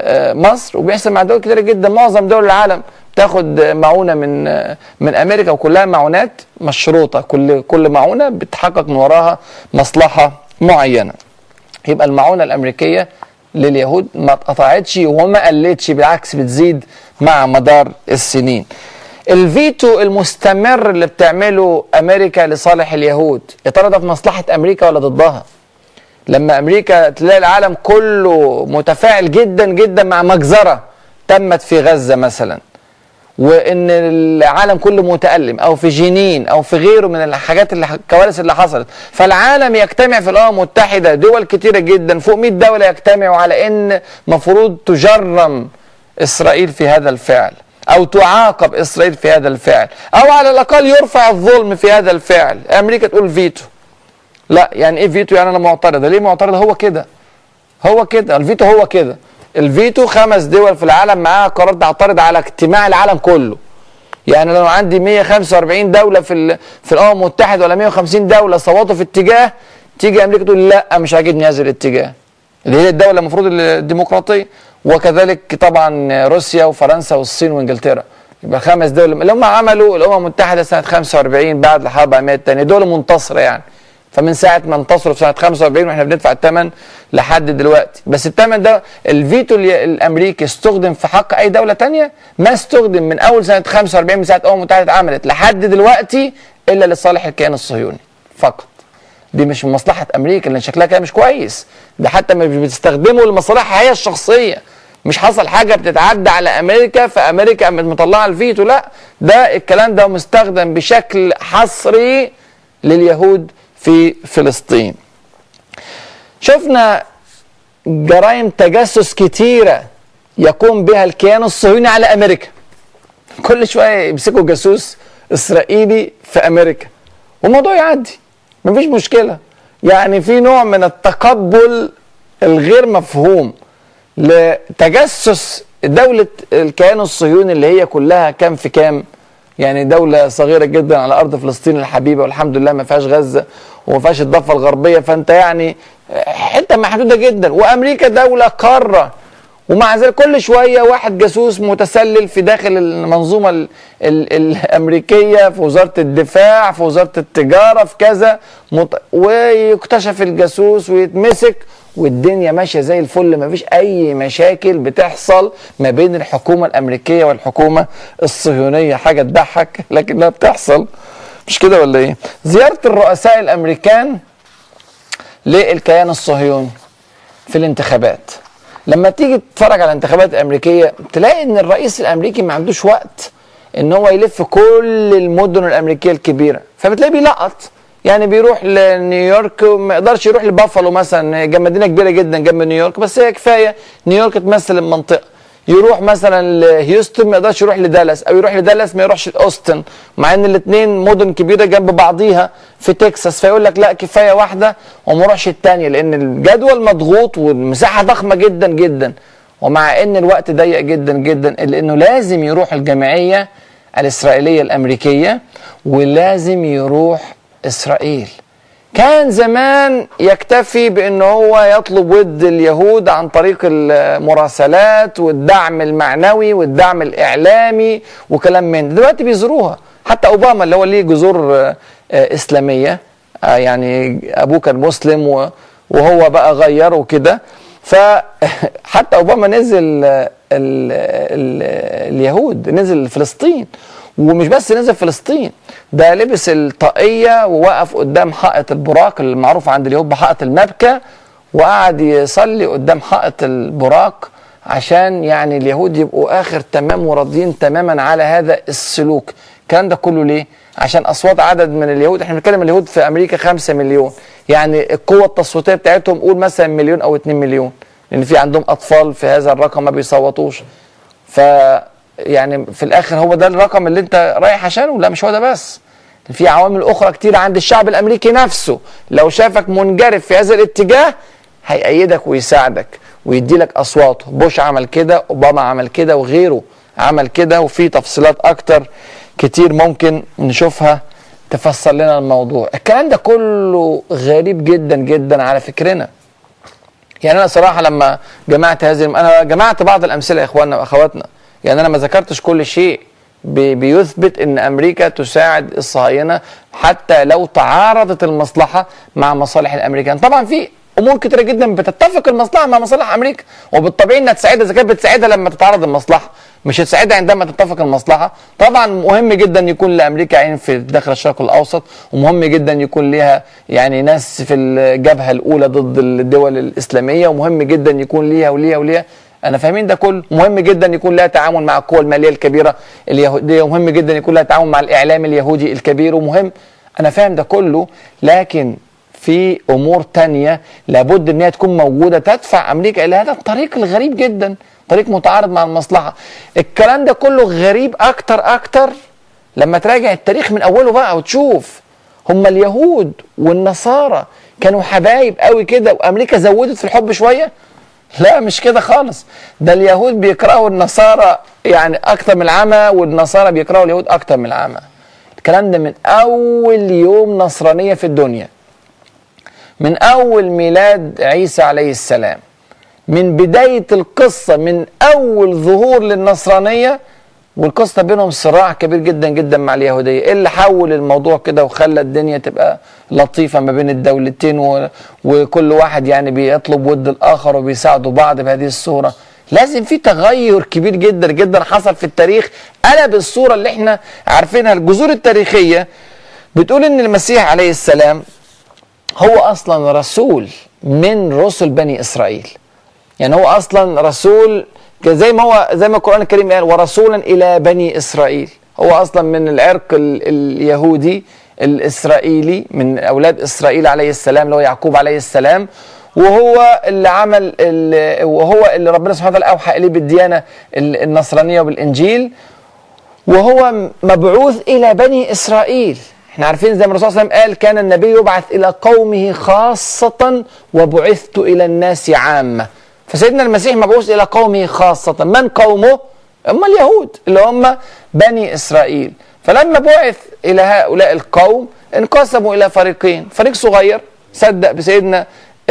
مصر وبيحصل مع دول كتيره جدا. معظم دول العالم تاخد معونه من من امريكا وكلها معونات مشروطه، كل كل معونه بتحقق من وراها مصلحه معينه. يبقى المعونه الامريكيه لليهود ما اتقطعتش وما قلتش، بالعكس بتزيد مع مدار السنين. الفيتو المستمر اللي بتعمله امريكا لصالح اليهود، يا ترى ده في مصلحه امريكا ولا ضدها؟ لما امريكا تلاقي العالم كله متفاعل جدا جدا مع مجزره تمت في غزه مثلا، وان العالم كله متألم، او في جنين او في غيره من الحاجات اللي الكوارث اللي حصلت، فالعالم يجتمع في الامم المتحده، دول كتيره جدا فوق مئة دوله يجتمعوا على ان مفروض تجرم اسرائيل في هذا الفعل، او تعاقب اسرائيل في هذا الفعل، او على الاقل يرفع الظلم في هذا الفعل. امريكا تقول فيتو. لا، يعني ايه فيتو؟ يعني انا معترضه. ليه معترضه؟ هو كده هو كده الفيتو هو كده الفيتو خمس دول في العالم معاها قرار تعترض على اجتماع العالم كله. يعني لو عندي مئة وخمسة وأربعين دوله في في الامم المتحده ولا مئة وخمسين دوله صوتوا في اتجاه، تيجي امريكا تقول لا مش عاجبني هذا الاتجاه، اللي هي الدوله المفروض الديمقراطيه. وكذلك طبعا روسيا وفرنسا والصين وانجلترا. يبقى خمس دول اللي هم عملوا الامم المتحده سنه خمسة وأربعين بعد الحرب العالميه الثانيه، دول منتصره يعني. فمن ساعه ما انتصروا في سنه خمسة وأربعين واحنا بندفع الثمن لحد دلوقتي. بس الثمن ده الفيتو الامريكي استخدم في حق اي دوله ثانيه؟ ما استخدم من اول سنه خمسة وأربعين من ساعه الامم المتحده اتعملت لحد دلوقتي الا لصالح الكيان الصهيوني فقط. دي مش من مصلحه امريكا لان شكلها كده مش كويس، ده حتى مش بتستخدمه لمصالحها هي الشخصيه. مش حصل حاجه بتتعدى على امريكا فامريكا قامت مطلعه الفيتو، لا، ده الكلام ده مستخدم بشكل حصري لليهود في فلسطين. شفنا جرائم تجسس كتيرة يقوم بها الكيان الصهيوني على أمريكا. كل شوية يمسكوا جاسوس إسرائيلي في أمريكا والموضوع يعدي، مفيش مشكلة. يعني في نوع من التقبل الغير مفهوم لتجسس دولة الكيان الصهيوني اللي هي كلها كام في كام، يعني دولة صغيرة جدا على أرض فلسطين الحبيبة، والحمد لله ما فيهاش غزة وما فيهاش الضفة الغربية، فأنت يعني حتة محدودة جدا. وأمريكا دولة قارة، ومع ذلك كل شوية واحد جاسوس متسلل في داخل المنظومة ال ال الأمريكية، في وزارة الدفاع، في وزارة التجارة، في كذا، ويكتشف الجاسوس ويتمسك والدنيا ماشيه زي الفل، ما فيش اي مشاكل بتحصل ما بين الحكومه الامريكيه والحكومه الصهيونيه. حاجه تضحك لكنها بتحصل، مش كده ولا ايه؟ زياره الرؤساء الامريكان للكيان الصهيوني في الانتخابات، لما تيجي تتفرج على الانتخابات الامريكيه تلاقي ان الرئيس الامريكي ما عندوش وقت ان هو يلف كل المدن الامريكيه الكبيره، فبتلاقيه بيلقط. يعني بيروح لنيويورك وما يقدرش يروح لبافالو مثلا، جنب مدينه كبيره جدا جنب نيويورك، بس هي كفايه نيويورك تمثل المنطقه. يروح مثلا لهيوستن ما يقدرش يروح لدالاس، او يروح لدالاس ما يروحش لاوستن، مع ان الاثنين مدن كبيره جنب بعضيها في تكساس، فيقول لك لا كفايه واحده وما اروحش الثانيه لان الجدول مضغوط والمساحه ضخمه جدا جدا، ومع ان الوقت ضيق جدا جدا، الا انه لازم يروح الجمعيه الاسرائيليه الامريكيه ولازم يروح إسرائيل. كان زمان يكتفي بأنه هو يطلب ود اليهود عن طريق المراسلات والدعم المعنوي والدعم الإعلامي وكلام من ده. دلوقتي بيزوروها، حتى أوباما اللي هو ليه جذور إسلامية، يعني أبوه كان مسلم وهو بقى غيره كده، فحتى أوباما نزل ال ال اليهود، نزل فلسطين، ومش بس نزل فلسطين، ده لبس الطاقية ووقف قدام حائط البراق اللي معروف عند اليهود بحائط المبكى، وقعد يصلي قدام حائط البراق عشان يعني اليهود يبقوا آخر تمام وراضيين تماما على هذا السلوك. الكلام ده كله ليه؟ عشان أصوات عدد من اليهود، احنا بنتكلم اليهود في أمريكا خمسة مليون، يعني القوة التصويتية بتاعتهم قول مثلا مليون أو اتنين مليون، لأن في عندهم أطفال في هذا الرقم ما بيصوتوش. ف يعني في الآخر هو ده الرقم اللي أنت رايح عشانه؟ لا، مش هو ده بس، في عوامل أخرى كتير عند الشعب الأمريكي نفسه، لو شافك منجرف في هذا الاتجاه هيأيدك ويساعدك ويدي لك أصواته. بوش عمل كده، أوباما عمل كده، وغيره عمل كده، وفي تفصيلات أكتر كتير ممكن نشوفها تفسر لنا الموضوع. الكلام ده كله غريب جدا جدا على فكرنا. يعني أنا صراحة لما جمعت هذه أنا جمعت بعض الأمثلة يا إخواننا وأخواتنا، يعني أنا ما ذكرتش كل شيء بيثبت ان امريكا تساعد الصهاينه حتى لو تعارضت المصلحه مع مصالح الامريكان. طبعا في امور كتيره جدا بتتفق المصلحه مع مصالح امريكا، وبالطبيعي انها تساعدها اذا كانت بتساعدها لما تتعارض المصلحه، مش هتساعدها عندما تتفق المصلحه. طبعا مهم جدا يكون لامريكا عين في داخل الشرق الاوسط، ومهم جدا يكون ليها يعني ناس في الجبهه الاولى ضد الدول الاسلاميه، ومهم جدا يكون ليها وليها وليها أنا فاهمين ده كله. مهم جدا يكون لها تعاون مع القوى المالية الكبيرة اليهودية، ومهم جدا يكون لها تعاون مع الإعلام اليهودي الكبير، ومهم، أنا فاهم ده كله، لكن في أمور تانية لابد أن هي تكون موجودة تدفع أمريكا إلى هذا الطريق الغريب جدا، طريق متعارض مع المصلحة. الكلام ده كله غريب أكتر أكتر لما تراجع التاريخ من أوله بقى وتشوف هم اليهود والنصارى كانوا حبايب قوي كده وأمريكا زودت في الحب شوية. لا، مش كده خالص، ده اليهود بيكرهوا النصارى يعني أكتر من العامة، والنصارى بيكرهوا اليهود أكتر من العامة. الكلام ده من أول يوم نصرانية في الدنيا، من أول ميلاد عيسى عليه السلام، من بداية القصة، من أول ظهور للنصرانية، والقصة بينهم صراع كبير جدا جدا مع اليهودية. إيه اللي حول الموضوع كده وخلى الدنيا تبقى لطيفة ما بين الدولتين، و... وكل واحد يعني بيطلب ود الآخر وبيساعدوا بعض بهذه الصورة؟ لازم في تغير كبير جدا جدا حصل في التاريخ قلب الصورة اللي احنا عارفينها. الجذور التاريخية بتقول ان المسيح عليه السلام هو أصلا رسول من رسل بني إسرائيل، يعني هو أصلا رسول زي ما هو زي ما القرآن الكريم قال ورسولا إلى بني إسرائيل. هو أصلا من العرق ال اليهودي الإسرائيلي، من أولاد إسرائيل عليه السلام اللي هو يعقوب عليه السلام، وهو اللي عمل اللي وهو اللي ربنا سبحانه وتعالى أوحى إليه بالديانة النصرانية وبالإنجيل، وهو مبعوث إلى بني إسرائيل. احنا عارفين زي ما الرسول صلى الله عليه وسلم قال كان النبي يبعث إلى قومه خاصة وبعثت إلى الناس عامة. فسيدنا المسيح مبعوث إلى قومه خاصة. من قومه؟ هم اليهود اللي هم بني إسرائيل. فلما بعث إلى هؤلاء القوم انقسموا إلى فريقين، فريق صغير صدق بسيدنا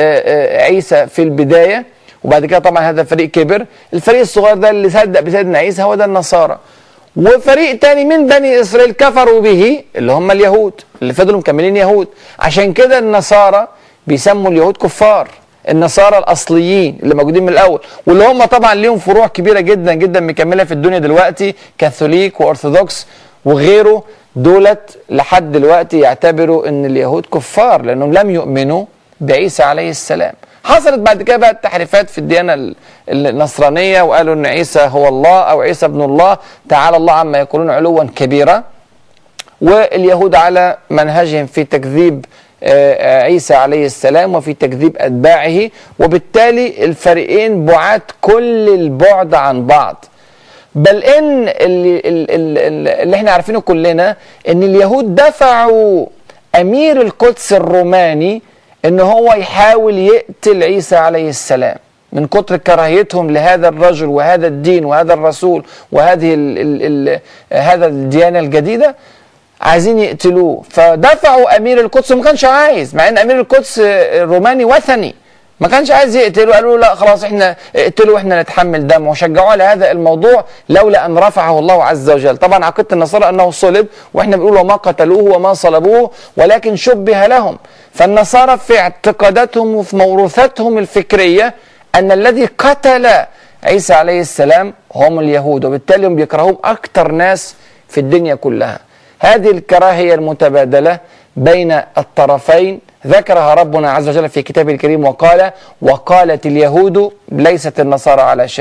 عيسى في البداية، وبعد كده طبعا هذا الفريق كبر. الفريق الصغير ده اللي صدق بسيدنا عيسى هو ده النصارى. وفريق تاني من بني إسرائيل كفروا به اللي هم اليهود اللي فضلوا مكملين يهود. عشان كده النصارى بيسموا اليهود كفار، النصارى الأصليين اللي موجودين من الأول، واللي هم طبعا ليهم فروع كبيرة جدا جدا مكملة في الدنيا دلوقتي، كاثوليك وأرثوذكس وغيره. دولت لحد دلوقتي يعتبروا ان اليهود كفار لأنهم لم يؤمنوا بعيسى عليه السلام. حصلت بعد كده بقى التحريفات في الديانة النصرانية، وقالوا ان عيسى هو الله او عيسى ابن الله، تعالى الله عما يقولون علوا كبيرا. واليهود على منهجهم في تكذيب عيسى عليه السلام وفي تكذيب أتباعه، وبالتالي الفريقين بعاد كل البعد عن بعض. بل ان اللي, اللي, اللي احنا عارفينه كلنا ان اليهود دفعوا امير القدس الروماني ان هو يحاول يقتل عيسى عليه السلام من كتر كراهيتهم لهذا الرجل وهذا الدين وهذا الرسول وهذه ال ال ال هذا الديانة الجديدة، عايزين يقتلوه. فدفعوا امير القدس، وما كانش عايز، مع ان امير القدس الروماني وثني، ما كانش عايز يقتله. قالوا لا خلاص احنا اقتلوا واحنا نتحمل دم، وشجعوه على هذا الموضوع لولا ان رفعه الله عز وجل. طبعا عقيدة النصارى انه صلب، واحنا بنقول وما قتلوه وما صلبوه ولكن شبه لهم. فالنصارى في اعتقاداتهم وفي موروثاتهم الفكرية ان الذي قتل عيسى عليه السلام هم اليهود، وبالتالي هم بيكرهوهم اكتر ناس في الدنيا كلها. هذه الكراهية المتبادلة بين الطرفين ذكرها ربنا عز وجل في كتابه الكريم وقال: وقالت اليهود ليست النصارى على شيء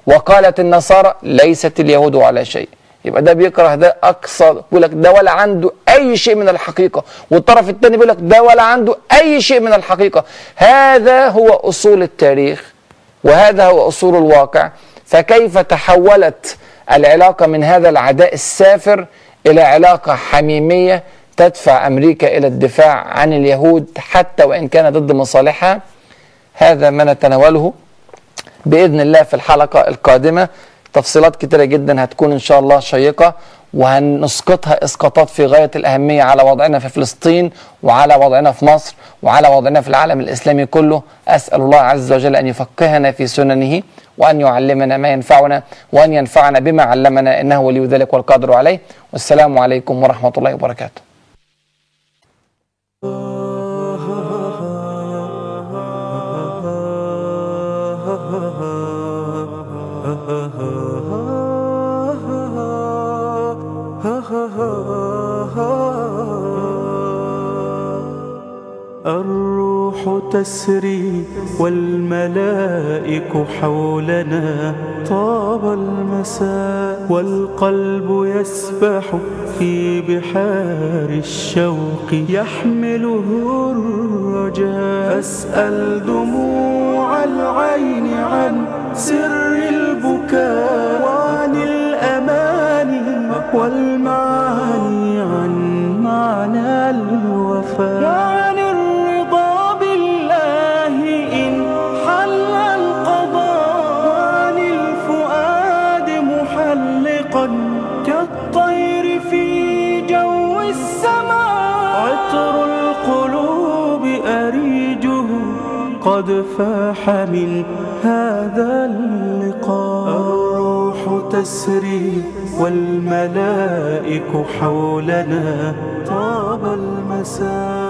وقالت النصارى ليست اليهود على شيء. يبقى ده بيكره ده أقصى، بيقول لك ده ولا عنده أي شيء من الحقيقة، والطرف الثاني بيقول لك ده ولا عنده أي شيء من الحقيقة. هذا هو أصول التاريخ وهذا هو أصول الواقع. فكيف تحولت العلاقة من هذا العداء السافر إلى علاقة حميمية تدفع أمريكا إلى الدفاع عن اليهود حتى وإن كان ضد مصالحها؟ هذا ما نتناوله بإذن الله في الحلقة القادمة. تفصيلات كتيرة جدا هتكون إن شاء الله شيقة، وهنسقطها إسقاطات في غاية الأهمية على وضعنا في فلسطين وعلى وضعنا في مصر وعلى وضعنا في العالم الإسلامي كله. أسأل الله عز وجل أن يفقهنا في سننه وأن يعلمنا ما ينفعنا وأن ينفعنا بما علمنا، إنه ولي ذلك والقادر عليه. والسلام عليكم ورحمة الله وبركاته. الروح تسري والملائك حولنا، طاب المساء والقلب يسبح في بحار الشوق يحمله الرجاء. أسأل دموع العين عن سر البكاء وعن الأماني والمعاني، عن معنى الوفاء وعن الرضا بالله إن حل القضاء، وعن الفؤاد محلقا كالطير في جو السماء. عطر القلوب أريجه قد فاح من هذا اللقاء. الروح تسري والملائك حولنا، طاب المساء.